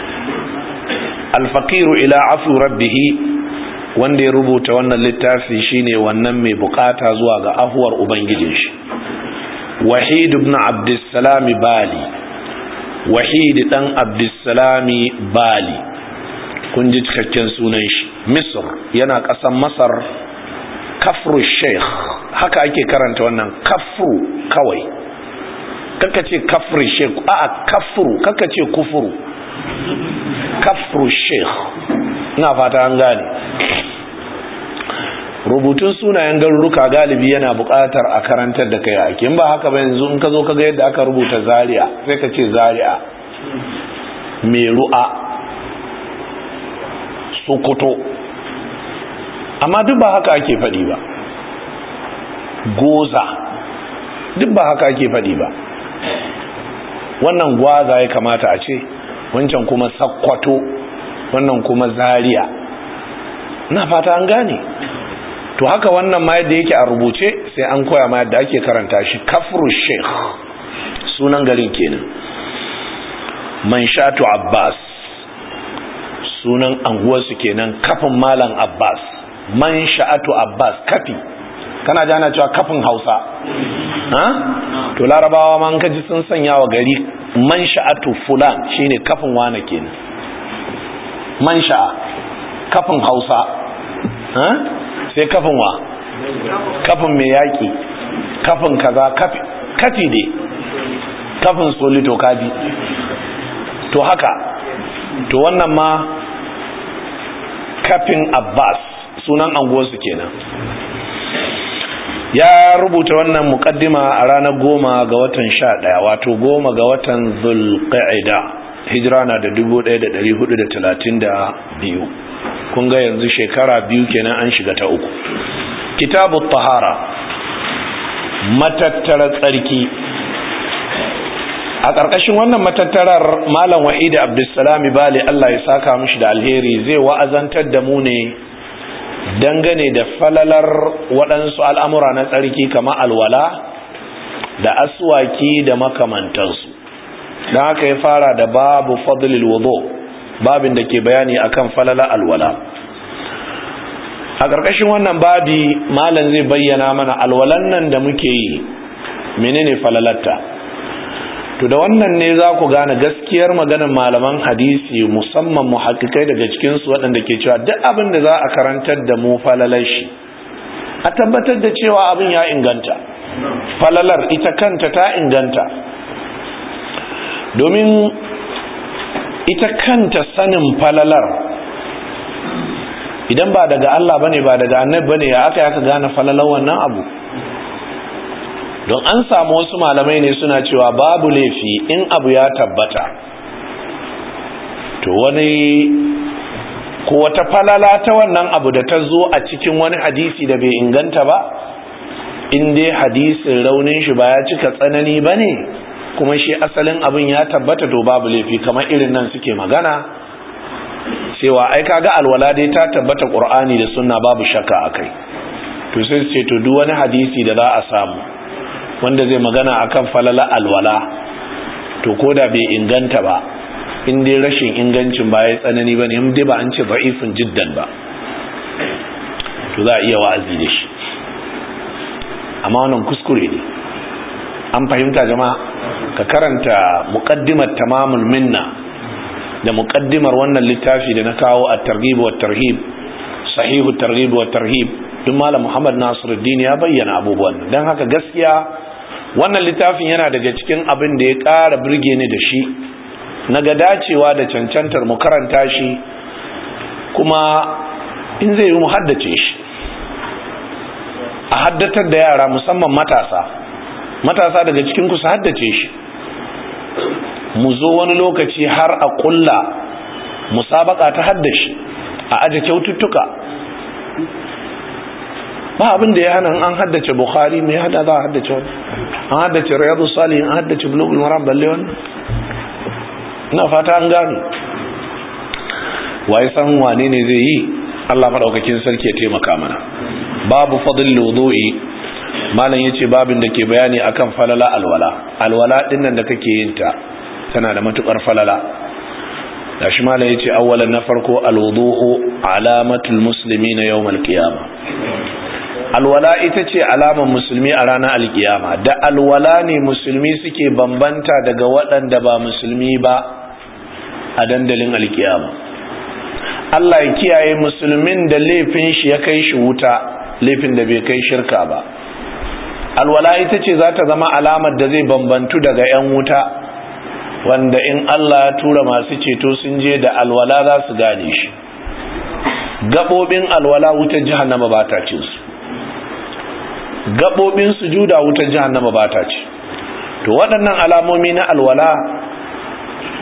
Al-faqiru ila afu rabbih, wanda ya rubuta wannan littafi shine wannan mai bukata zuwa ga ahuwar ubangijin shi. Wahid ibn Abdussalam Bali, Wahid dan Abdussalam Bali, kun ji cikakken sunan shi. Misr, yana kasan Masar. Kafru Sheikh, haka ake karanta wannan, kafru kawai, kaka ce kafru Sheikh, a'a kafru, kaka ce kufuru, kafru Sheikh. Ina fata an gane. Rubutun sunayen garuruka galibi yana buƙatar a karantar da kai ake, in ba haka ba yanzu in ka zo ka ga yadda aka rubuta Zaria sai ka ce Zaria, mai ru'a, Sokoto, amma duk ba haka ake faɗi ba. Goza duk ba haka ake faɗi ba. Wannan gwaza ya kamata a ce, wancan kuma Sakkwato, wannan kuma Zaria. Na fata an gane. To haka wannan ma yadda yake a rubuce sai an koya ma yadda ake karanta shi. Kafru Sheikh sunan garin kenan. Manshatu Abbas sunan anguwarsu kenan, kafin Malam Abbas. Manshatu Abbas, kafi. Kana jana cewa kafin Hausa. Ha? To Larabawa man kaji sun sanya wa gari mansha'atu fulan shine kafin wane kenan. Mansha'a kafin Hausa. Ha? Sai kafin wa? Kafin mai yaki. Kafin kaza, kafi kafi dai. Kafin solito kaji. To haka. To wannan ma kafin Abbas sunan anguwarsu kenan. Ya rubuta wannan mukaddima a ranar goma ga watan sha ɗaya, wato goma ga watan Zulqa'ida, hijira na da dubu ɗaya da ɗari hudu da talatin da biyu. Kun ga yanzu shekara biyu kenan an shiga ta uku. Kitabu Tahara, matattara tsarki. A ƙarƙashin wannan matattarar Malam Wahid Abdulsalam Bali, Allah ya saka mishi da alheri, zai wa'azantar da mu ne dangane da falalar waɗansu al'amura na tsarki kama alwala da aswaki da makamantansu. Don haka ya fara da babu fadlil wudu, babin da ke bayani akan falala alwala. A ƙarƙashin wannan babi malam zai bayyana mana alwalan nan da muke yi menene falalarta. To da wannan ne za ku gane gaskiyar maganar malaman hadisi, musamman muhakkikai daga cikinsu waɗanda ke cewa duk abin da za a karantar da mu falalar shi, a tabbatar da cewa abin ya inganta, falalar ita kanta ta inganta. Domin ita kanta sanin falalar, idan ba daga Allah bane ba daga annabi bane, ya aka aka gane falalar wannan abu. Don an samu wasu malamai ne suna cewa babu laifi in abu ya tabbata, to wani ko wata falala ta wannan abu da ta zo a cikin wani hadisi da bai inganta ba, in dai hadisin raunin shi ba ya cika tsanani ba ne, kuma shi asalin abin ya tabbata, to babu laifi. Kamar irin nan suke magana cewa ai kaga alwala dai ta tabbata Qur'ani da sunna babu shakka akai, to sai su ce to duk wani hadisi da za a samu wanda zai magana akan falala alwala, to koda bai inganta ba, in dai rashin ingancin ba ya tsanani bane, in dai ba an ce da'ifun jiddan ba, to za a iya wa'azi da shi. Amma wannan kuskure ne. An fahimta jama'a? Ka karanta muqaddimat tamamul minna da muqaddimar wannan littafi da na kawo at-targhib wa tarhib, sahihu at-targhib wa tarhib, duk Malam Muhammad Nasiruddin ya bayyana abubuwan. Dan haka gaskiya wannan littafin yana daga cikin abin da ya ƙara burge ni da shi, na ga dacewa da cancantar mu karanta shi, kuma in zai yi mu haddace shi, a haddatar da yara musamman matasa matasa daga cikin ku su haddace shi, mu zo wani lokaci har a kulla musabaka ta haddashi, a aje kyaututtuka. Ba abin da ya hana an haddace Bukhari, mai hada za a haddace wani, an haddace Riyadu Salihin, an haddace Bulughul Maram, balle wannan. Ina fata an gano waye san wane ne zai yi. Allah madaukakin sarki ya taimaka mana. Babu fadlil wudu'i, malam yace babin da ke bayani akan falala alwala. Alwala din nan da kake yin ta tana da matukar falala. Dashi malam yace awwalan na farko alwudu'u alamatul muslimina yawmal qiyamah. Alwala ita ce alamar musulmi a ranar alkiyama. Da alwala ne musulmi suke bambanta daga waɗanda ba musulmi ba a dandalin alkiyama. Allah ya kiyaye musulmin da laifin shi ya kai shi wuta, laifin da bai kai shirka ba. Alwala ita ce za ta zama alamar da zai bambantu daga 'yan wuta, wanda in Allah ya tura masu ceto sun je da alwala za su gane shi. Gaɓoɓin alwala wutar jahannama ba ta ce su, gaɓoɓin sujuda wutar jahannama ba ta ce. To waɗannan alamomi na alwala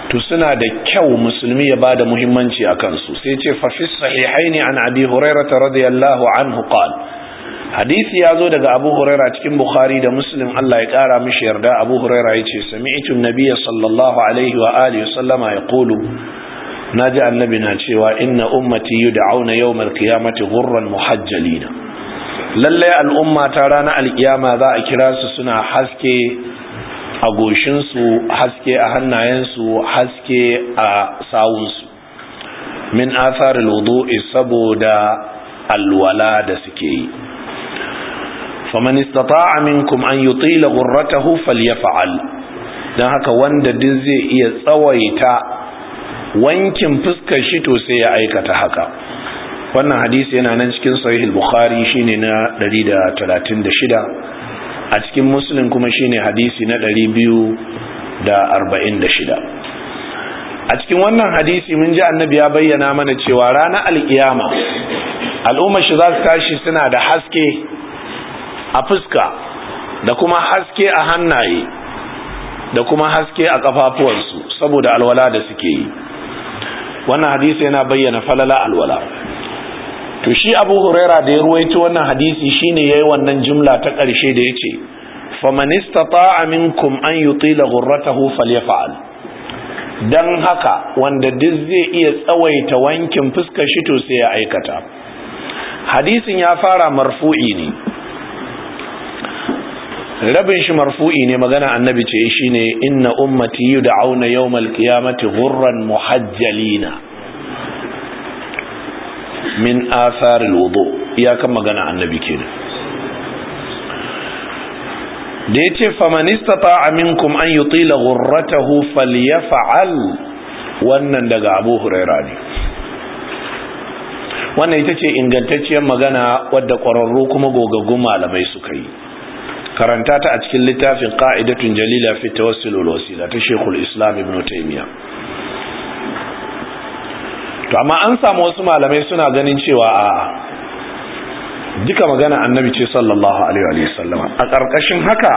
to suna da kyau musulmi ya bada muhimmanci akan su. Sai ce fa fi sahihaini an abi hurairah radiyallahu anhu qala, hadisi ya zo daga Abu Huraira cikin Bukhari da Muslim, Allah ya kara mishi yarda. Abu Huraira yace sami'tu an-nabiyya sallallahu alaihi wa alihi wasallama yaqulu, naji annabi na cewa inna ummati yud'auna yawmal qiyamati ghurran muhajjalina, lalle al'umma ta ranar alkiyama za a kira su suna haske a goshin su, haske a hannayen su, haske a sawun su, min atharil wudu'i, saboda alwala da suke yi. faman istata'a minkum an yutila ghurratahu falyaf'al, dan haka wanda duk zai iya tsawaita wankin fuskar shi to sai ya aikata haka. Wannan hadisi yana nan cikin sahih al-bukhari shine na ɗari da talatin da shida, a cikin muslim kuma shine hadisi na ɗari biyu da arba'in da shida. A cikin wannan hadisi mun ji annabi ya bayyana mana cewa ranar alkiyama al'ummar shi za su tashi suna da haske a fuska da kuma haske a hannaye da kuma haske a kafafuwansu saboda alwala da suke yi. Wannan hadisi yana bayyana falala alwala. To shi Abu Huraira da ya ruwaito wannan hadisi shine yayi wannan jumla ta ƙarshe da yace faman istata'a minkum an yutila ghurratahu falyaf'al, dan haka wanda duk zai iya tsawaita wankin fuskar shi to sai ya aikata. Hadisin ya fara marfu'i ne, rabin shi marfu'i ne, magana annabi ce shine inna ummati yud'auna yawmal qiyamati ghurran muhajjalina min athar alwudu, ya kan magana annabi kenan. Da yace faman istata'a minkum an yutila ghurratahu falyaf'al, wannan daga Abu Huraira ne. Wannan ita ce ingantacciyar magana wadda ƙwararru kuma gogaggun malamai suka yi. Karanta ta a cikin littafin Qa'idatun Jalila fi Tawassul wal Wasila ta Sheikhul Islam Ibn Taymiyyah. To amma an samu wasu malamai suna ganin cewa a duka magana annabi ce sallallahu alaihi wa sallam. A ƙarƙashin haka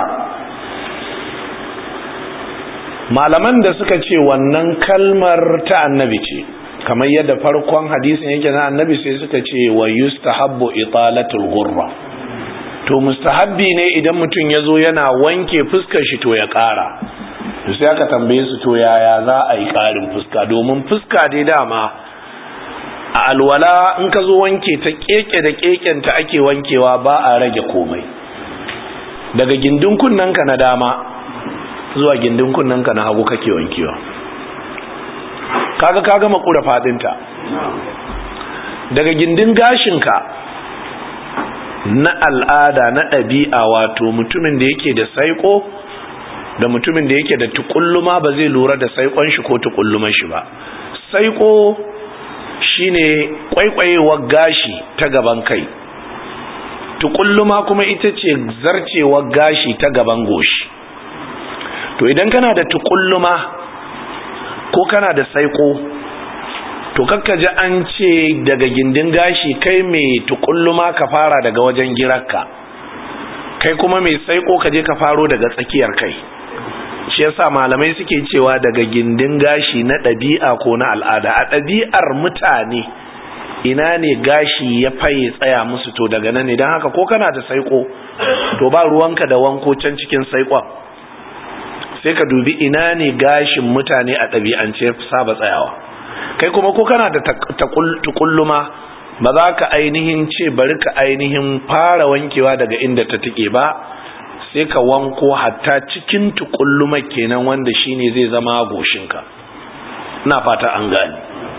malaman da suka ce wannan kalmar ta annabi ce, kamar yadda farkon hadisin yake na annabi, sai suka ce wa yustahabbu italatul ghurra, to mustahabbi ne idan mutum ya zo yana wanke fuskar shi to ya ƙara. To sai aka tambaye su to yaya za a yi ƙarin fuska, domin fuska dai dama a alwala in ka zo wanke ta keke da keken ta ake wankewa, ba a rage komai. Daga gindin kunnanka na dama zuwa gindin kunnanka na hagu kake wankewa, kaga ka gama kura fadinta. Daga gindin gashinka na al'ada na ɗabi'a, wato mutumin da yake da saiko da mutumin da yake da tukulluma ba zai lura da saikon shi ko tukulluman shi ba. Saiko shine kwaikwayewar gashi ta gaban kai, tukulluma kuma ita ce zarcewar gashi ta gaban goshi. To idan kana da tukulluma ko kana da saiko, to kakka ji an ce daga gindin gashi kai mai tukulluma ka fara daga wajen girarka, kai kuma mai saiko ka je ka faro daga tsakiyar kai. Shi yasa malamai suke cewa daga gindin gashi na ɗabi'a ko na al'ada. A ɗabi'ar mutane ina ne gashi ya faye tsaya musu, to daga nan ne. Don haka ko kana da saiko to ba ruwanka da wanko can cikin saikon, sai ka dubi ina ne gashin mutane a ɗabi'ance saba tsayawa. Kai kuma ko kana da tukulluma ba za ka ainihin ce bari ka ainihin fara wankewa daga inda ta tike ba, sai ka wanko hatta cikin tukulluma kenan, wanda shine zai zama goshinka. Ina fata an gani.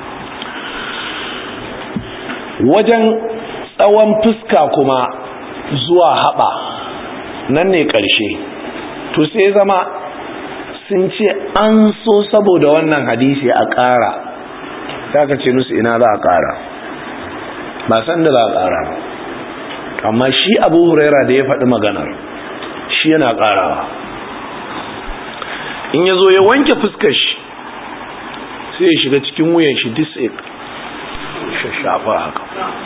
Wajen tsawon fuska kuma zuwa haɓa nan ne ƙarshe, to sai zama sun ce an so saboda wannan hadisi a ƙara. Ta ka ce musu ina za a ƙara, ba san da za a ƙara. Amma shi Abu Huraira da ya faɗi maganar, shi yana ƙarawa. In ya zo ya wanke fuskar shi, sai ya shiga cikin wuyan shi disik shafa haka,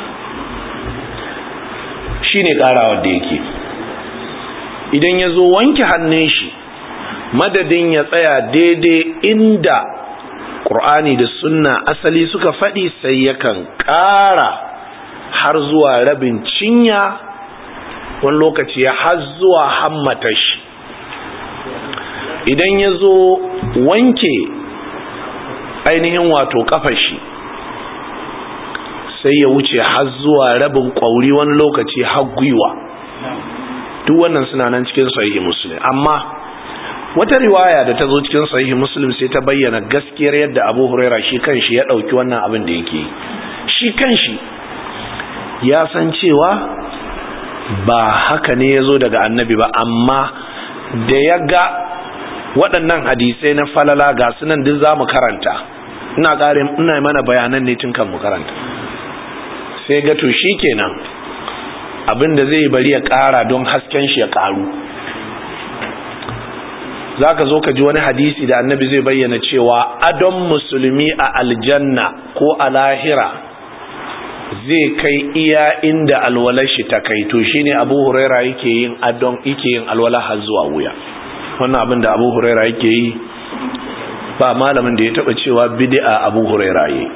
shi ne ƙarawar da yake. Idan ya zo wanke hannun shi, madadin ya tsaya daidai inda Qur'ani da sunna asali suka faɗi sai yakan ƙara har zuwa rabin cinya, wani lokaci ya har zuwa hammata shi. Idan ya zo wanke ainihin wato ƙafa shi sai ya wuce har zuwa rabin ƙwauri, wani lokaci har gwiwa. Duk wannan suna nan cikin sahihi Muslim. Amma wata riwaya da ta zo cikin sahihi Muslim sai ta bayyana gaskiyar yadda Abu Huraira shi kanshi ya dauki wannan abin da yake. Shi kanshi ya san cewa ba haka ne yazo daga Annabi ba, amma da ya ga waɗannan hadisai na falala ga sunan duk zamu karanta, ina kare ina mana bayanan ne tun kan mu karanta, sai ga to shikenan abin da zai bari ya ƙara don hasken shi ya ƙaru. za ka zo ka ji wani hadisi da Annabi zai bayyana cewa adon musulmi a aljanna ko a lahira zai kai iya inda alwalar shi ta kai. To shine Abu Huraira yake yin adon yake yin alwala har zuwa wuya. Wannan abin da Abu Huraira yake yi ba malamin da ya taba cewa bid'a Abu Huraira yi.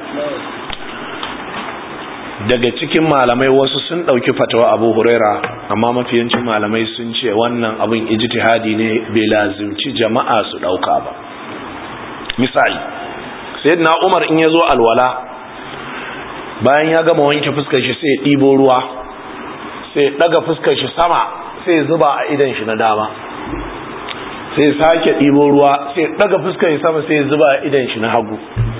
Daga cikin malamai wasu sun dauki fatawa Abu Huraira, amma mafiyancin malamai sun ce wannan abin ijtihadi ne, bai lazimci jama'a su dauka ba. Misali, sayyidina Umar in yazo alwala, bayan ya gama wanke fuskar shi sai ya dibo ruwa, sai ya daga fuskar shi sama, sai ya zuba a idan shi na dama, sai ya sake dibo ruwa, sai ya daga fuskar shi sama, sai ya zuba a idan shi na hagu.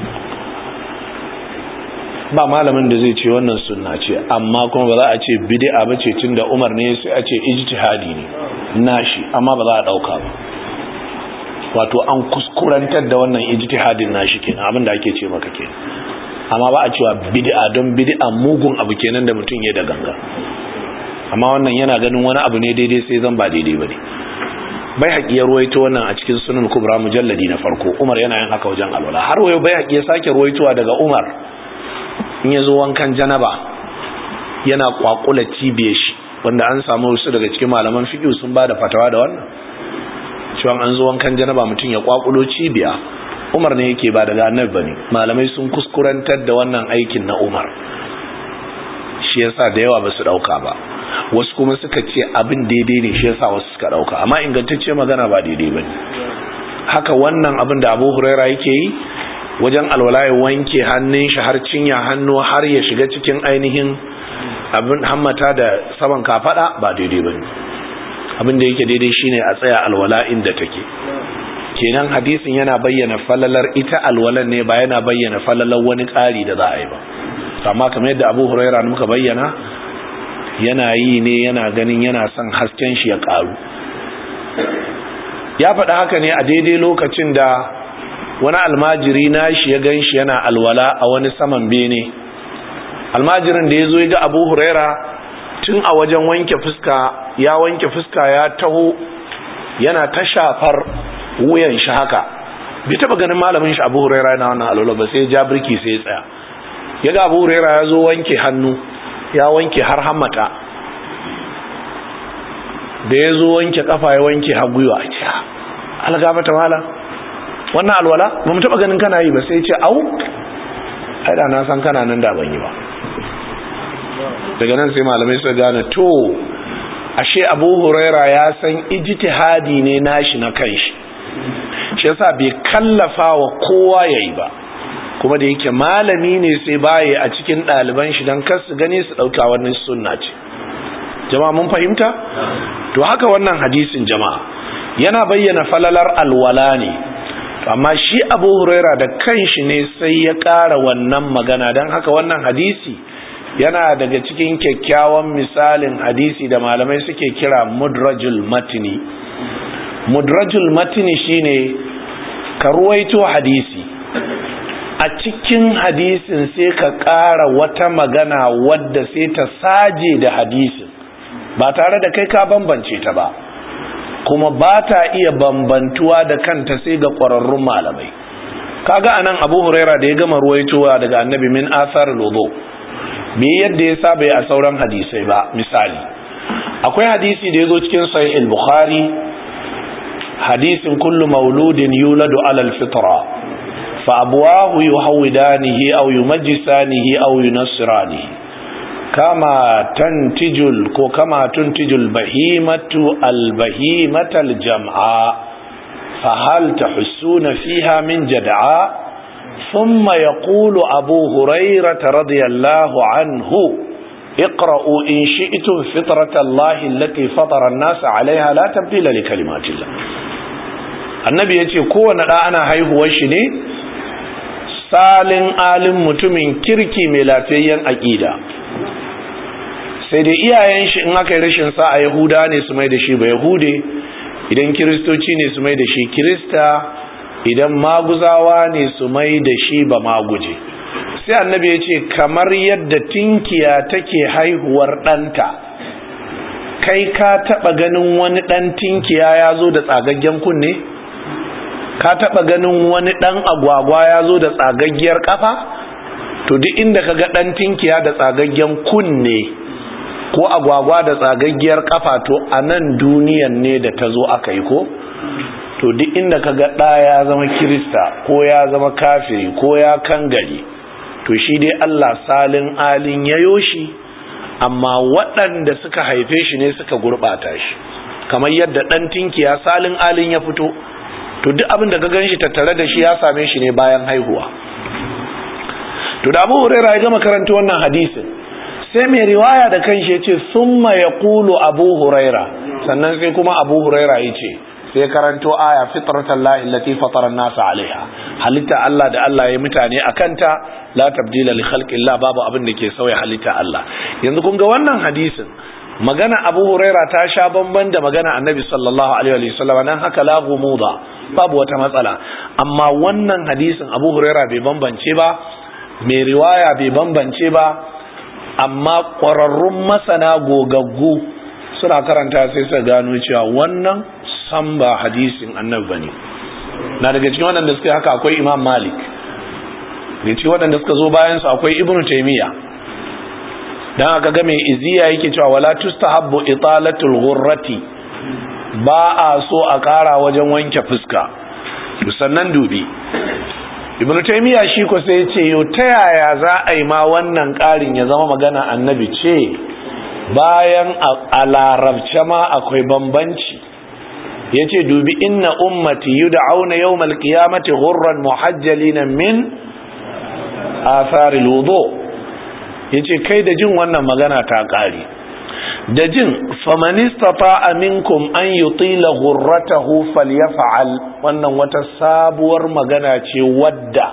Ba malamin da zai ce wannan sunna ce, amma kuma ba za a ce bid'a ba ce tunda Umar ne, sai a ce ijtihadi ne nashi, amma ba za a dauka ba. Wato an kuskurantar da wannan ijtihadin nashi kenan, abin da ake ce maka kenan. Amma ba a cewa bid'a, don bid'a mugun abu kenan da mutum ya da ganga. Amma wannan yana ganin wani abu ne daidai sai zan ba daidai bane. Bai haƙi ya ruwaito wannan a cikin Sunan Kubra mujalladi na farko. Umar yana yin haka wajen alwala. Har wayo bai haƙi ya sake ruwaitowa daga Umar in ya zo wankan janaba yana kwakula cibiyar shi, wanda an samu wasu daga cikin malaman fiqh sun ba da fatawa da wannan cewa an zo wankan janaba mutum ya kwakulo cibiya. Umar ne yake ba daga Annabi bane. Malamai sun kuskurantar da wannan aikin na Umar, shi yasa da yawa ba su dauka ba. Wasu kuma suka ce abin daidai ne, shi yasa wasu suka dauka, amma ingantacce magana ba daidai bane. Haka wannan abin da Abu Huraira yake yi wajen alwala, ya wanke hannun shi har cinya hannu har ya shiga cikin ainihin abin hammata da saman kafada, ba daidai bane. Abin da yake daidai shine a tsaya alwala inda take. Kenan hadisin yana bayyana falalar ita alwalan ne, ba yana bayyana falalar wani ƙari da za a yi ba. Amma kamar yadda Abu Huraira muka bayyana, yana yi ne yana ganin yana son hasken shi ya ƙaru. Ya faɗa haka ne a daidai lokacin da wani almajiri nashi ya gan shi yana alwala a wani saman bene. Almajirin da ya zo ya ga Abu Huraira tun a wajen wanke fuska, ya wanke fuska ya taho yana ta shafar wuyan shi haka. Bai taba ganin malamin shi Abu Huraira yana wannan alwala ba, sai ya birki sai ya tsaya. Ya ga Abu Huraira ya zo wanke hannu, ya wanke har hammata. Da ya zo wanke kafa ya wanke har gwiwa. Algaba ta mala, wannan alwala ba mu taba ganin kana yi ba. Sai ya ce au, ai da na san kana nan da ban yi ba. Daga nan sai malamai suka gane to ashe Abu Huraira ya san ijtihadi ne nashi na kanshi, shi yasa bai kallafa wa kowa yayi ba. Kuma da yake malami ne sai baye a cikin ɗaliban shi dan kar su gane su dauka wannan sunna ce. Jama'a mun fahimta? To haka wannan hadisin jama'a yana bayyana falalar alwala ne, amma shi Abu Huraira da kanshi ne sai ya ƙara wannan magana. Dan haka wannan hadisi yana daga cikin kyakkyawan misalin hadisi da malamai suke kira mudrajul matni. Mudrajul matni shine ka ruwaito hadisi, a cikin hadisin sai ka ƙara wata magana wadda sai ta saje da hadisin ba tare da kai ka bambance ta ba, kuma ba ta iya bambantuwa da kanta sai ga ƙwararrun malamai. Kaga anan Abu Huraira da ya gama ruwaitowa daga Annabi min athar al-wudu, me yadda ya saba a sauran hadisai ba. Misali, akwai hadisi da yazo cikin Sahih al-Bukhari, hadisin kullu mauludin yuladu ala al-fitra fa abuwahu yuhawidanihi aw yumajjisanihi aw yunassiranihi kama tantijul ko kama tuntijul bahimatu albahimata aljam'a fa hal tahussuna fiha min jad'a ثم يقول أبو هريرة رضي الله عنه اقرأوا إن شئتم فطرة الله التي فطر الناس عليها لا تبديل لكلمات الله. النبي يقول كوانا أنا هايه وشني salin alin mutumin kirki mai lafiyayyen aƙida, sai dai iyayen shi in aka yi rashin sa a Yahuda ne su mai da shi ba Yahude, idan Kiristoci ne su mai da shi Kirista, idan maguzawa ne su mai da shi ba maguje. Sai annabi ya ce kamar yadda tinkiya take haihuwar ɗanta, kai ka taɓa ganin wani ɗan tinkiya ya zo da tsagaggen kunne? Ka taɓa ganin wani ɗan agwagwa ya zo da tsagaggiyar ƙafa? To duk inda ka ga ɗan tinkiya da tsagaggen kunne ko agwagwa da tsagaggiyar ƙafa, to a nan duniyan ne da ta zo aka yi ko? To duk inda ka ga ɗa ya zama Kirista ko ya zama kafiri ko ya kangare, to shi dai Allah salin alin ya yoshi, amma waɗanda suka haife shi ne suka gurɓata shi, kamar yadda ɗan tinkiya salin alin ya fito, to duk abin da ka gan shi tattare da shi ya same shi ne bayan haihuwa. To da Abu Huraira ya gama karanta wannan hadisin, sai mai riwaya da kanshi ya ce summa yaqulu Abu Huraira, sannan sai kuma Abu Huraira ya ce, sai karanto aya fitratan lahi allati fatara an-nas alaiha, halitta Allah da Allah ya mutane akanta, la tabdila li khalqillah, babu abin da ke sauya halitta Allah. Yanzu kun ga wannan hadisin, magana Abu Huraira ta sha bamban da magana Annabi sallallahu alaihi wa sallam, nan haka la gumuda, babu wata matsala. Amma wannan hadisin Abu Huraira bai bambance ba, mai riwaya bai bambance ba, amma ƙwararrun masana gogaggu suna karanta sai su gano cewa wannan san ba hadisin annabi bane. Na daga cikin waɗanda suka haka akwai Imam Malik, daga cikin waɗanda suka zo bayan su akwai Ibn Taymiyyah. Dan aka ga mai iziya yake cewa wala tustahabbu italatul ghurrati, ba a so a ƙara wajen wanke fuska. Sannan dubi Ibn Taymiyyah shi ko sai ya ce yo ta yaya za a yi ma wannan ƙarin ya zama magana annabi ce, bayan a larabce ma akwai bambanci. Yace dubi inna ummati yud'auna yawmal qiyamati ghurran muhajjalina min athari alwudu. Yace kai da jin wannan magana ta kare, da jin faman istata'a minkum an yutila ghurratahu falyaf'al, wannan wata sabuwar magana ce wadda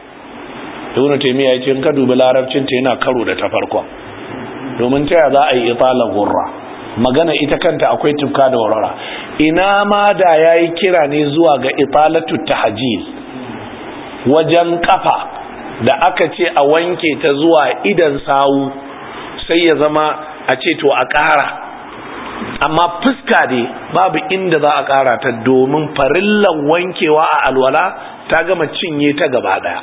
Ibn Taymiyyah yace in ka dubi larabcin ta yana karo da ta farko, domin ta za a yi itala ghurra, magana ita kanta akwai tufka da warara. Ina ma da yayi kira ne zuwa ga italatu tahjiz, wajen kafa da aka ce a wanke ta zuwa idan sawu, sai ya zama a ce to a ƙara. Amma fuska dai babu inda za a ƙara ta, domin farillan wankewa a alwala ta gama cinye ta gaba daya.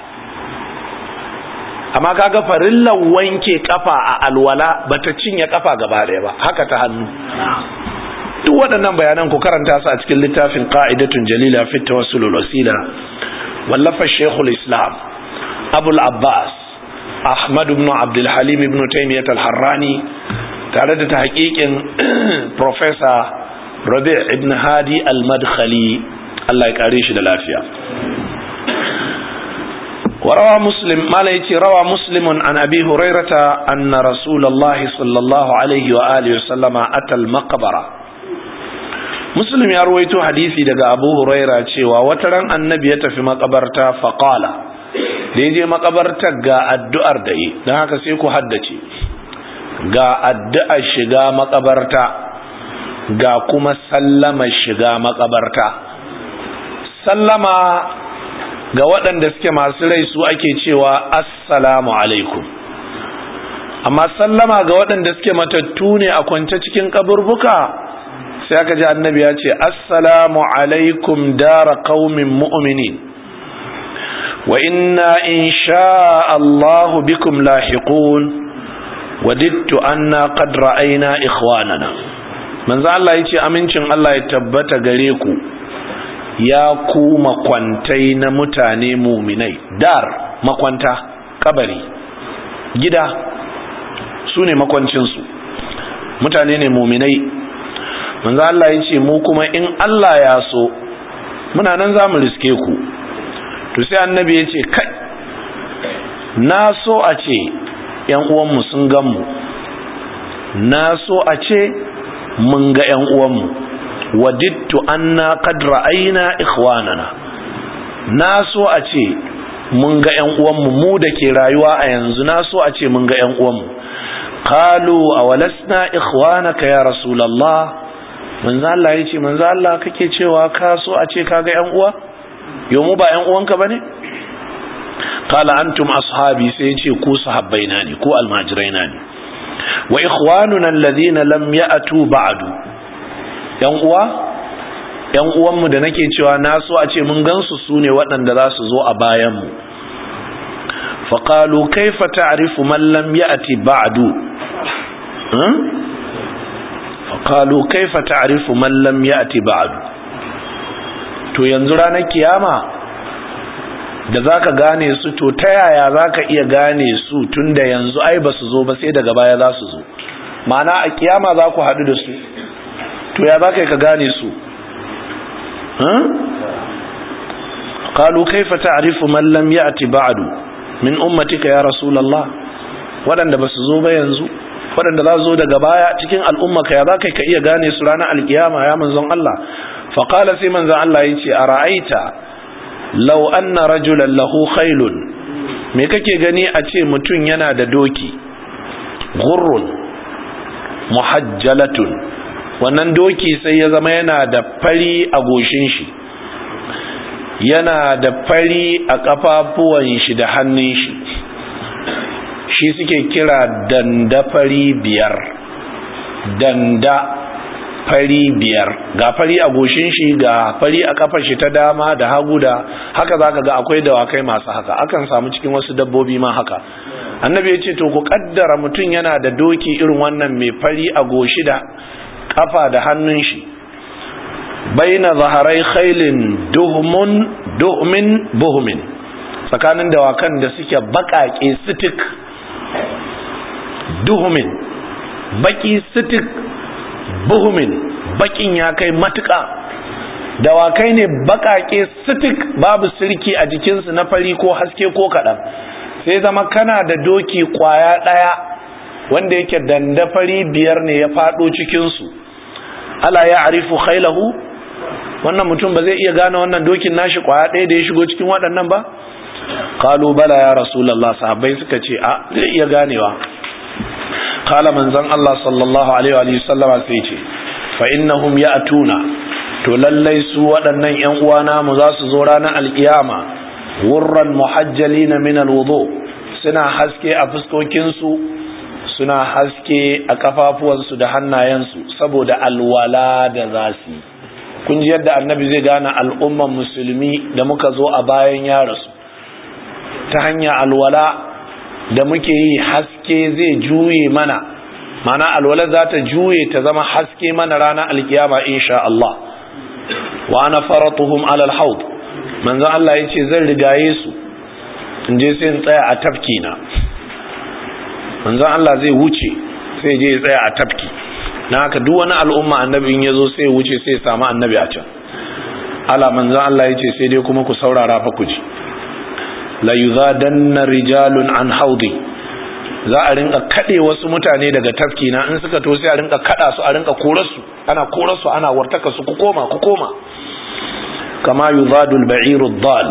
Amma kaga farillan wanke kafa a alwala bata cinye kafa gaba daya ba, haka ta hannu. Duk waɗannan bayanan ku karanta su a cikin littafin Qa'idatun Jalila fi Tawassul al-Wasila, wallafa Sheikhul Islam Abul Abbas Ahmad ibn Abdul Halim ibn Taymiyyah al-Harrani, tare da tahqiqin Professor Rabi' ibn Hadi al-Madkhali, Allah ya kare shi da lafiya. وروى مسلم ما ليتي روى مسلم عن أبي هريرة أن رسول الله صلى الله عليه وآله وسلم أتى المقبرة. مسلم يرويته حديثي دقى أبو هريرة وترى النبي في مقبرة فقال ليجي مقبرة قا الدؤر دي نهاك سيكو حدتي قا الدؤر شقا مقبرة قا كما سلم الشقا مقبرة. سلم ga waɗanda suke masu rai su ake cewa assalamu alaikum, amma sallama ga waɗanda suke matattu ne a kwance cikin kaburbuka, sai aka ji annabi ya ce assalamu alaikum dara qaumin mu'minin wa inna insha Allahu bikum lahiqun wadittu anna qad ra'ayna ikhwanana. Manzo Allah yace amincin Allah ya tabbata gare ku, ya ku makwantai na mutane muminai. Dar makwanta, kabari, gida su ne makwancinsu, mutane ne muminai. manzo Allah ya ce mu kuma in Allah ya so muna nan za mu riske ku. To sai annabi ya ce kai na so a ce yan uwanmu sun gan mu, na so a ce mun ga yan uwanmu. wadittu anna qad ra'ayna ikhwanana, na so a ce mun ga yan uwanmu mu da ke rayuwa a yanzu, na so a ce mun ga yan uwanmu. qalu awalasna ikhwanaka ya rasulullah, manzo Allah yace manzo Allah kake cewa ka so a ce kaga yan uwa, yo mu ba yan uwanka bane? qala antum ashabi, sai yace ku sahabbaina ne, ku almajiraina ne. wa ikhwanuna alladhina lam ya'tu ba'du, yan uwa yan uwanmu da nake cewa na so a ce mun gansu sune waɗanda za su zo a bayan mu. faqalu kayfa ta'rifu man lam ya'ti ba'du, faqalu kayfa ta'rifu man lam ya'ti ba'du. to yanzu ranar kiyama da zaka gane su, to ta yaya zaka iya gane su tunda yanzu ai ba su zo ba, sai daga baya za su zo. ma'ana a kiyama za ku haɗu da su, to ya zaka ka gane su? qalu kayfa ta'rifu man lam ya'ti ba'du min ummatika ya rasulullah, waɗanda ba su zo ba yanzu, waɗanda za su zo daga baya cikin al'ummaka, ya zaka ka iya gane su ranar alkiyama ya manzon Allah? faqala sai manzon Allah yace ara'aita law anna rajulan lahu khaylun, me kake gani a ce mutum yana da doki, ghurrun muhajjalatun, wannan doki sai ya zama yana da fari a goshin shi, yana da fari a kafafuwan shi da hannun shi, shi suke kira danda fari biyar, danda fari biyar, ga fari a goshin shi, ga fari a kafar shi ta dama da hagu, da haka zaka ga akwai dawakai masu haka, akan samu cikin wasu dabbobi ma haka. annabi ya ce to ku kaddara mutum yana da doki irin wannan mai fari a goshi da kafa da hannun shi, baina zaharai khailin duhmun duhmin buhmin, tsakanin dawakan da suke bakake sitik, duhmin baki sitik, buhmin bakin ya kai matuka. dawakai ne bakake sitik, babu sirki a jikinsu na fari ko haske ko kaɗan. sai zama kana da doki kwaya ɗaya wanda yake dandafari biyar ne ya faɗo cikinsu. ala ya arifu khailahu, wannan mutum ba zai iya gane wannan dokin nashi kwaya ɗaya da ya shigo cikin waɗannan ba? qalu bala ya rasulullah, sahabbai suka ce a zai iya ganewa. qala manzon Allah sallallahu alaihi wa sallama sai ce fa innahum ya'tuna, to lallai su waɗannan ƴan uwana mu za su zo ranar alkiyama, wurran muhajjalina min alwudu, suna haske a fuskokinsu, suna haske a kafafuwansu da hannayensu saboda alwala da zasu. kun ji yadda annabi zai gane al'umman musulmi da muka zo a bayan ya rasu, ta hanya alwala da muke yi haske zai juye mana, mana alwala za ta juye ta zama haske mana ranar alkiyama insha Allah. wa ana faratuhum ala alhawd, manzo Allah yace zan rigaye su in je sai in tsaya a tafki na. manzo Allah zai wuce sai je ya tsaya a tafki na, haka duk wani al'umma annabi in yazo sai wuce sai samu annabi a can. ala manzo Allah yace sai dai kuma ku saurara fa ku ji, la yuzadanna rijalun an haudi, za a rinka kade wasu mutane daga tafki na, in suka to sai a rinka kada su, a rinka korarsu, ana korarsu, ana wartaka su, ku koma ku koma. kama yuzadu al-ba'iru ad-dal,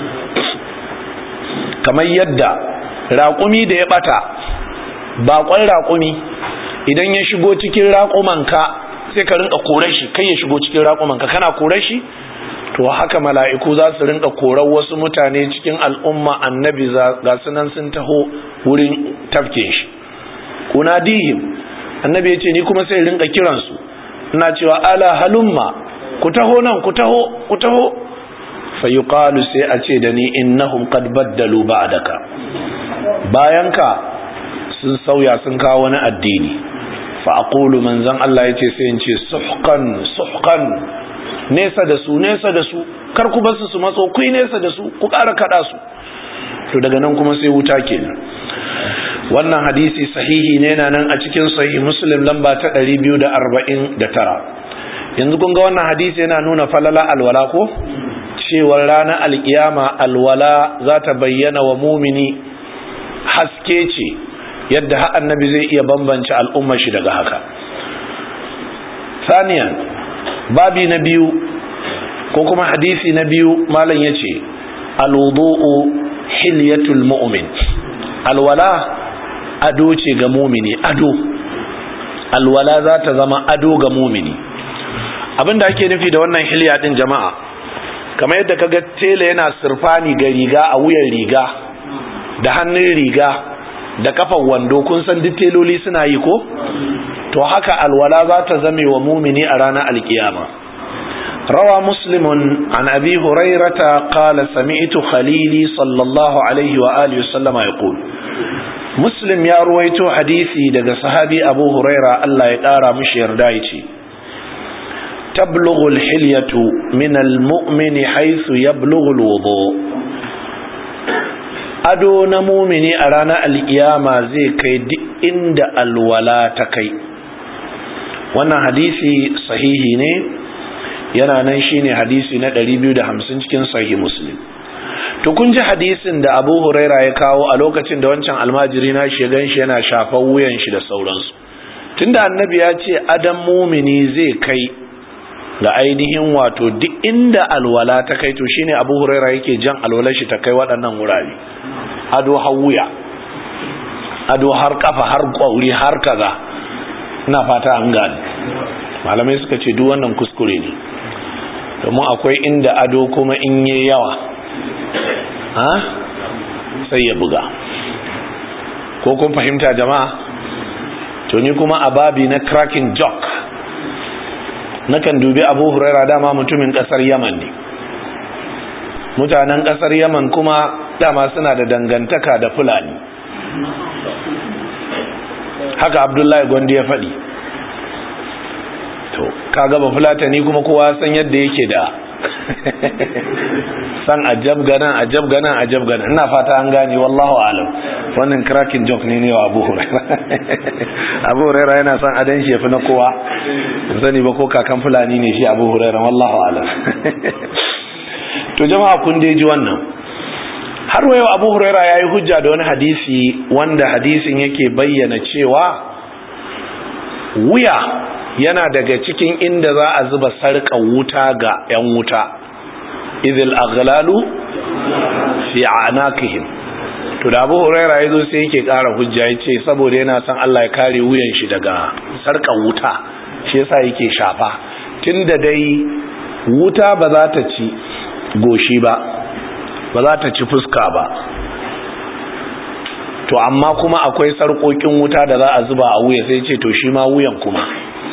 kamar yadda raƙumi da ya bata, baƙon raƙumi idan ya shigo cikin raƙumanka sai ka rinka korar shi, kai ya shigo cikin raƙumanka kana korar shi, to haka mala'iku za su rinka korar wasu mutane cikin al'umma annabi ga sunan sun taho wurin tafke shi. kunadihim, annabi ya ce ni kuma sai rinka kiransu, ina cewa ala halumma, ku taho nan, ku taho, ku taho. fa yuqalu, sai a ce da ni innahum qad baddalu ba'daka, bayanka sun sauya sun kawo wani addini. fa aqulu, manzon Allah yace sai in ce suhqan suhqan, nesa da su, nesa da su, kar ku bar su su matso ku nesa da su ku ƙara kada su. To daga nan kuma sai wuta kenan. Wannan hadisi sahihi ne na nan a cikin sahih Muslim lamba ta ɗari biyu da arba'in da tara. Yanzu kun ga wannan hadisi yana nuna falala alwala ko? Cewar ranar alkiyama alwala za ta bayyana wa mumini haske ce yadda har annabi zai iya bambance al'ummar shi daga haka. Saniyan babi na biyu ko kuma hadisi na biyu malam yace alwudu'u hilyatul mu'min. Alwala ado ce ga mumini, ado. Alwala za ta zama ado ga mumini. Abinda ake nufi da wannan hilya din jama'a, kamar yadda kaga tela yana sirfani ga riga a wuyan riga da hannun riga da kafan wando, kun san duk teloli suna yi ko? To haka alwala za ta zame wa mumini a ranar alkiyama. روى مسلم عن أبي هريرة قال سمعت خليلي صلى الله عليه وآله وسلم يقول مسلم يا رويت حديثي دقى صحابي أبو هريرة الله يقارى مش يردايتي تبلغ الحلية من المؤمن حيث يبلغ الوضوء أدو نمومني أرانا القيامة زي كي عند الولاة كي وانا حديثي صحيحي ne yana nan shine hadisi na ɗari biyu da hamsin cikin sahih Muslim. To kun ji hadisin da Abu Huraira ya kawo a lokacin da wancan almajiri na shi gan shi yana shafan wuyan shi da sauransu. Tunda annabi ya ce adam mumini zai kai ga ainihin wato duk inda alwala ta kai, to shine Abu Huraira yake jan alwalar shi ta kai waɗannan wurare. Ado har wuya, ado har kafa, har kwauri, har kaza. Ina fata an gane. Malamai suka ce duk wannan kuskure ne. Domin akwai inda ado kuma in yi yawa ha sai ya buga. Ko kun fahimta jama'a? To ni kuma a babi na cracking joke nakan dubi Abu Huraira, dama mutumin kasar Yaman ne. Mutanen kasar Yaman kuma dama suna da dangantaka da Fulani. Haka Abdullahi Gondi ya faɗi. To kaga ba Fulatani kuma kowa san yadda yake da san ajab ganan ajab ganan ajab ganan. Ina fata an gane, wallahu alam. Wannan cracking joke ne ne wa Abu Hurairah. Abu Hurairah yana san adan shi yafi na kowa. Sani ba ko kakan Fulani ne shi Abu Hurairah, wallahu alam. To jama'a kun dai ji wannan. Har wayo Abu Hurairah yayi hujja da wani hadisi wanda hadisin yake bayyana cewa wuya yana daga cikin inda za a zuba sarƙar wuta ga 'yan wuta. Idil aghlalu fi anakihim. To da Abu Hurairah yazo sai yake ƙara hujja, yace saboda yana son Allah ya kare wuyan shi daga sarƙar wuta, shi yasa yake shafa. Tunda dai wuta ba za ta ci goshi ba, ba za ta ci fuska ba, to amma kuma akwai sarƙoƙin wuta da za a zuba a wuya, sai ce to shi ma wuyan kuma.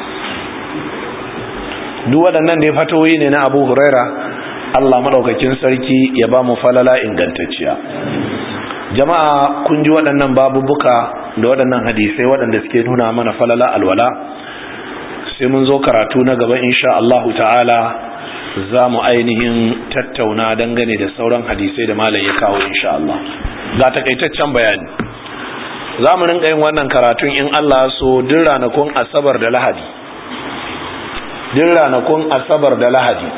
Duk waɗannan dai fatoyi ne na Abu Huraira. Allah madaukakin sarki ya ba mu falala ingantacciya. Jama'a kun ji waɗannan babubuka da waɗannan hadisai waɗanda suke nuna mana falala alwala. Sai mun zo karatu na gaba insha Allah ta'ala za mu ainihin tattauna dangane da sauran hadisai da malam ya kawo insha Allah. Ga takaitaccen bayani. Za mu rinka yin wannan karatun in Allah so duk ranakun Asabar da Lahadi. Duk ranakun Asabar da Lahadi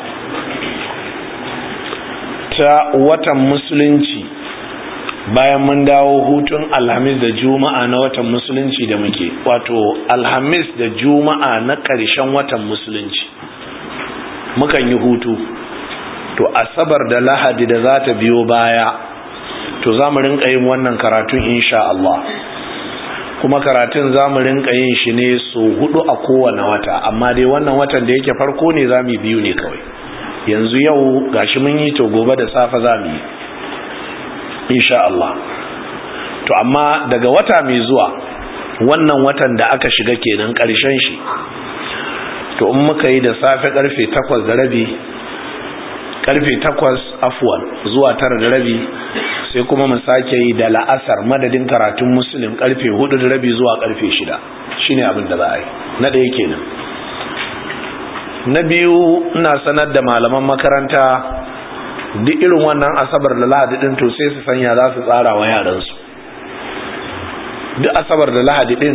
ta watan musulunci, bayan mun dawo hutun Alhamis da Juma'a na watan musulunci da muke, wato Alhamis da Juma'a na ƙarshen watan musulunci mukan yi hutu. To Asabar da Lahadi da za ta biyo baya, to za mu rinka yin wannan karatun insha Allah. Kuma karatun za mu rinka yin shi ne so hudu a kowane wata, amma dai wannan watan da yake farko ne za mu biyu ne kawai. Yanzu yau gashi mun yi, to gobe da safe za mu yi insha Allah. To amma daga wata mai zuwa, wannan watan da aka shiga kenan ƙarshen shi, to in muka yi da safe karfe takwas da rabi, karfe takwas afwan zuwa tara da rabi, sai kuma mu sake yi da la'asar madadin karatun Muslim karfe hudu da rabi zuwa karfe shida. Shine abin da za a yi. Na ɗaya kenan. Na biyu, ina sanar da malaman makaranta duk irin wannan asabar da lahadi din to sai su sanya za su tsara wa yaransu. Duk asabar da lahadi din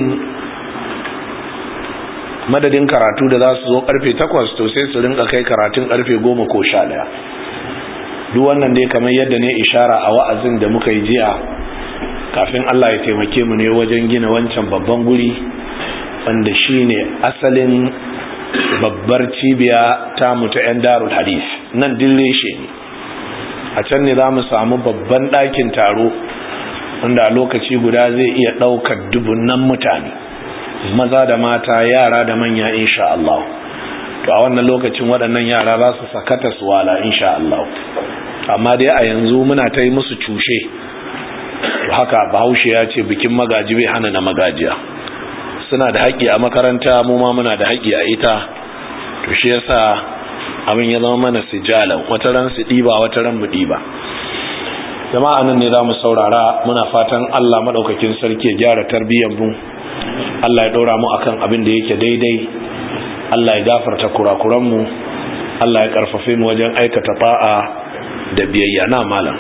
madadin karatu da za su zo karfe takwas to sai su rinka kai karatun karfe goma ko sha ɗaya. Duk wannan dai kamar yadda ne ishara a wa'azin da muka yi jiya, kafin Allah ya taimake mu ne wajen gina wancan babban guri wanda shine asalin babbar cibiya ta mutu 'yan darul hadith nan dille shi ne. A can ne za mu samu babban ɗakin taro wanda a lokaci guda zai iya ɗaukar dubunnan mutane, maza da mata, yara da manya insha Allah. To a wannan lokacin waɗannan yara za su sakata su wala insha Allah. Amma dai a yanzu muna ta yi musu cushe, haka bahaushe ya ce bikin magaji bai hana na magajiya. Suna da haƙƙi a makaranta, mu ma muna da haƙƙi a ita, to shi yasa abin ya zama mana sijalan, wata ran su ɗiba wata ran mu ɗiba. Jama'a nan ne za mu saurara, muna fatan Allah maɗaukakin sarki ya gyara tarbiyyar mu, Allah ya ɗora mu akan abin da yake daidai, Allah ya gafarta kurakuranmu, Allah ya ƙarfafe mu wajen aikata ta'a da biyayya. Na malam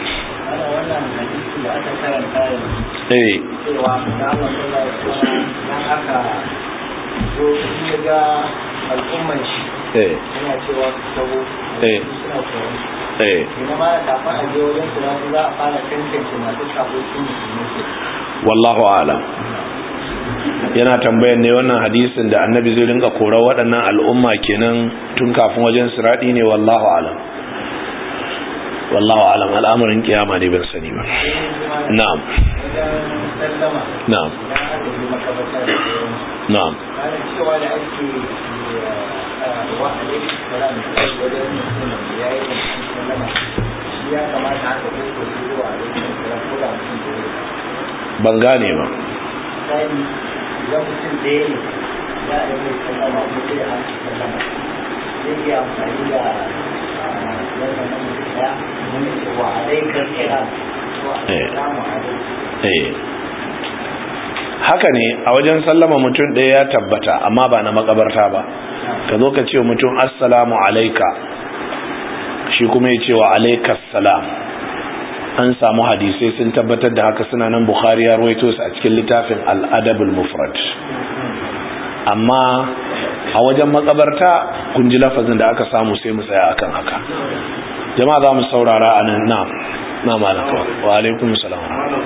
eh cewa da Allah dan aka zo ya ga al'umman shi eh yana cewa sabo eh suna tsoro eh ina ma da fa a je wajen su za a fara tantance masu sabo su ne. wallahu a'lam. Yana tambayar ne wannan hadisin da annabi zai rinka korar waɗannan al'umma kenan tun kafin wajen siradi ne. Wallahu a'lam, wallahu a'lam. al'amarin kiyama ne ban sani ba. Na'am na'am na'am cewa da ake wa alaihi salam wajen ya yi sallama shi ya kamata haka ko ko zuwa alaihi salam ko da mutum ban gane ba. sai idan mutum da ya ne ya yi mai sallama ko sai an sallama zai yi amfani da wannan mutum ya mun ce wa alaihi salam wa assalamu alaikum. eh haka ne, a wajen sallama mutum ɗaya ya tabbata, amma ba na makabarta ba. Ka zo ka ce mutum assalamu alaika, shi kuma ya ce wa alaikas salam. An samu hadisai sun tabbatar da haka, suna nan Bukhari ya rawaito su a cikin littafin al-adabul mufrad. Amma a wajen makabarta kun ji lafazin da aka samu, sai mu tsaya akan haka. Jama'a za mu saurara anan. na na malaka wa alaikum salam.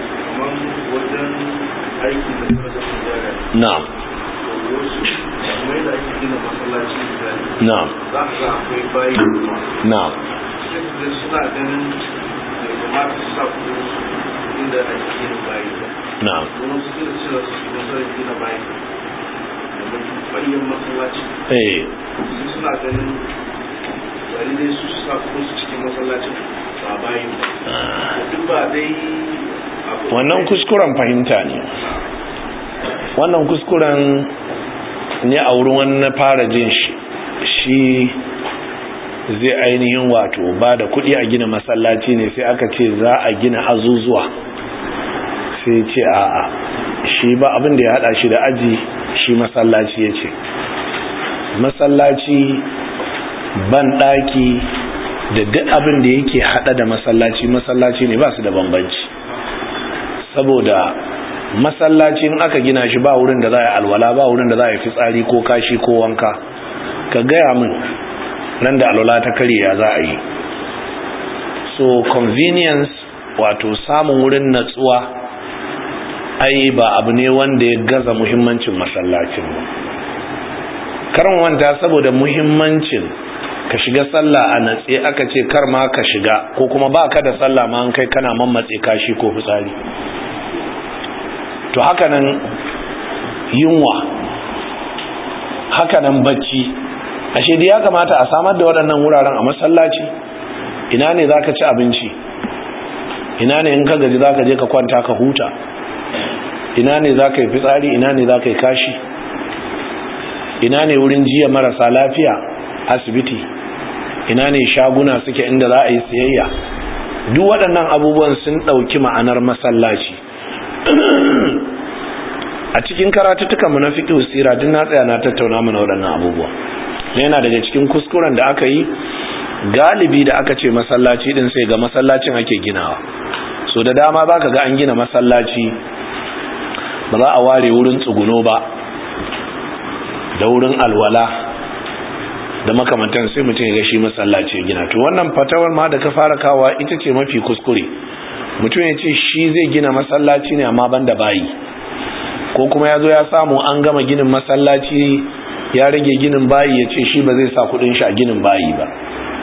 aiki da sarrafa jari na'am wasu mai da ake gina masallaci jari na'am za ka akwai bayi kuma na'am sai da suna ganin da kamata su sa kudin su inda ake gina bayi na'am kuma su gina cewa su shiga sarrafa gina bayi da bayan masallaci eh su suna ganin bari dai su sa kudin su cikin masallacin ba bayi ba duk ba dai wannan kuskuren fahimta ne, wannan kuskuren ne a wurin wannan fara jin shi shi zai ainihin wato ba da kuɗi a gina masallaci ne, sai aka ce za a gina azuzuwa, sai ce a'a shi ba abin da ya hada shi da aji, shi masallaci ya ce masallaci ban ɗaki da duk abin da yake hada da masallaci masallaci ne, ba su da bambanci. Saboda masallacin aka gina shi ba wurin da za a alwala, ba wurin da za a yi fitsari ko kashi ko wanka, ka gaya min nan da alwala ta kariya za a yi. So convenience, wato samun wurin natsuwa, ai ba abu ne wanda ya gaza muhimmancin masallacin ba. Karan wanta saboda muhimmancin ka shiga sallah a natse aka ce kar ma ka shiga, ko kuma ba ka da sallah ma an kai kana mammatse kashi ko fitsari. To hakanan yunwa, hakanan bacci, ashe dai ya kamata a samar da waɗannan wuraren a masallaci. Ina ne zaka ci abinci, ina ne in ka gaji zaka je ka kwanta ka huta, ina ne zaka yi fitsari, ina ne zaka yi kashi, ina ne wurin jiya marasa lafiya, asibiti, ina ne shaguna suke inda za a yi siyayya. Duk waɗannan abubuwan sun ɗauki ma'anar masallaci. A cikin karatuttukan mu na fiqh sira din na tsaya na tattauna mana waɗannan abubuwa. Yana daga cikin kuskuren da aka yi galibi da aka ce masallaci din sai ga masallacin ake ginawa. So da dama zaka ga an gina masallaci ba za a ware wurin tsuguno ba da wurin alwala da makamantan, sai mutum ya ga shi masallaci ya gina. To wannan fatawar ma da ka fara kawa ita ce mafi kuskure. Mutum ya ce shi zai gina masallaci ne amma banda bayi, ko kuma ya zo ya samu an gama ginin masallaci ya rage ginin bayi, ya ce shi ba zai sa kudin shi a ginin bayi ba.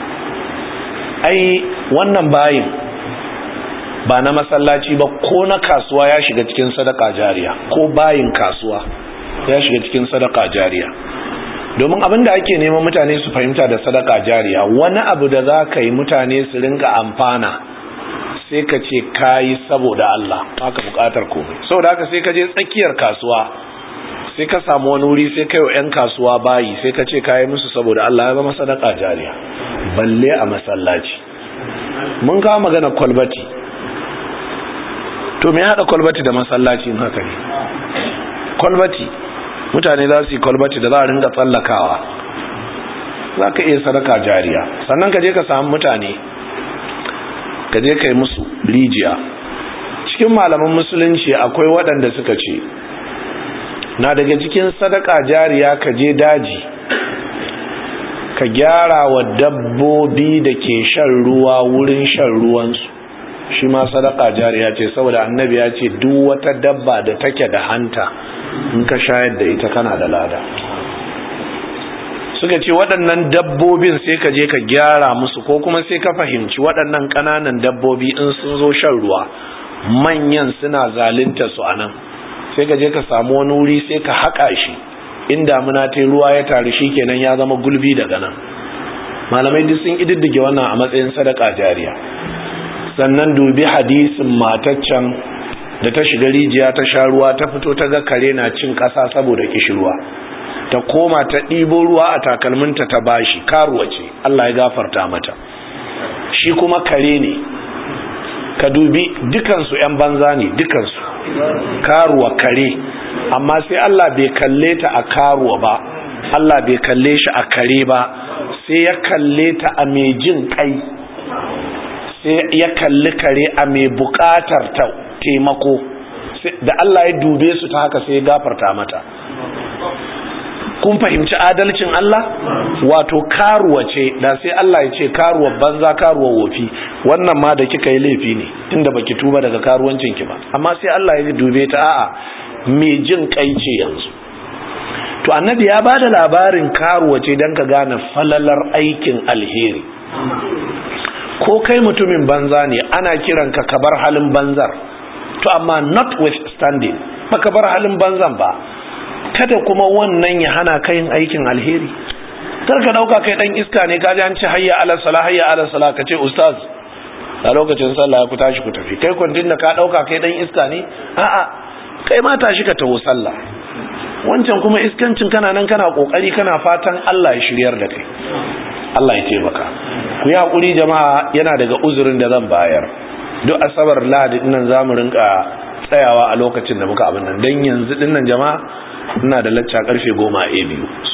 Ai wannan bayin ba na masallaci ba ko na kasuwa ya shiga cikin sadaka jariya, ko bayin kasuwa ya shiga cikin sadaka jariya. Domin abin da ake neman mutane su fahimta da sadaka jariya, wani abu da za ka yi mutane su rinka amfana, sai ka ce ka yi saboda Allah, haka bukatar komai. Saboda haka sai ka je tsakiyar kasuwa, sai ka samu wani wuri, sai ka yi wa 'yan kasuwa bayi, sai ka ce ka yi musu saboda Allah, ya zama sadaka jariya. Balle a masallaci. Mun kawo magana kwalbati. To me haɗa kwalbati da masallaci in haka ne? Kwalbati, mutane za su yi kwalbati da za a ringa tsallakawa, za ka iya sadaka jariya. Sannan ka je ka samu mutane, ka je ka yi musu rijiya. Cikin malaman musulunci akwai waɗanda suka ce na daga cikin sadaka jariya ka je daji ka gyara wa dabbobi da ke shan ruwa wurin shan ruwansu, shi ma sadaka jariya ce, saboda annabi ya ce duk wata dabba da take da hanta in ka shayar da ita kana da lada. Suka ce waɗannan dabbobin sai ka je ka gyara musu, ko kuma sai ka fahimci waɗannan ƙananan dabbobi in sun zo shan ruwa manyan suna zalunta su a nan, sai ka je ka samu wani wuri sai ka haƙa shi, in damuna ta ruwa ya taru shi kenan ya zama gulbi daga nan. Malamai duk sun ƙididdige wannan a matsayin sadaka jariya. Sannan dubi hadisin mataccen da ta shiga rijiya ta sha ruwa, ta fito ta ga kare na cin ƙasa saboda kishirwa, ta koma ta ɗibo ruwa a takalminta ta bashi, karuwa ce, Allah ya gafarta mata. Shi kuma kare ne, ka dubi dukansu 'yan banza ne, dukansu karuwa kare, amma sai Allah bai kalle ta a karuwa ba, Allah bai kalle shi a kare ba, sai ya kalle ta a mai jin kai, sai ya kalli kare a mai bukatar ta taimako. Da Allah ya dube su ta haka sai ya gafarta mata. Kun fahimci adalcin Allah? Wato karuwa ce, da sai Allah ya ce karuwa banza, karuwa wofi, wannan ma da kika yi laifi ne tunda baki tuba daga karuwancin ki ba, amma sai Allah ya dube ta, a'a mai jin kai ce yanzu. To annabi ya bada labarin karuwa ce dan ka gane falalar aikin alheri. Ko kai mutumin banza ne, ana kiranka ka bar halin banzar, to amma notwithstanding ba ka bar halin banzan ba, kada kuma wannan ya hana ka yin aikin alheri. Kar ka dauka kai dan iska ne, ka ji an ce hayya ala salah hayya ala salah, ka ce ustaz a lokacin sallah ku tashi ku tafi. Kai kwandin da ka dauka kai dan iska ne, a'a kai ma tashi ka taho sallah. Wancan kuma iskancin kana nan kana kokari kana fatan Allah ya shiryar da kai, Allah ya taimaka. Ku yi hakuri jama'a, yana daga uzurin da zan bayar. Duk asabar lahadi dinnan zamu rinka tsayawa a lokacin da muka abin nan, dan yanzu dinnan jama'a ina da lacca karfe goma a biyu.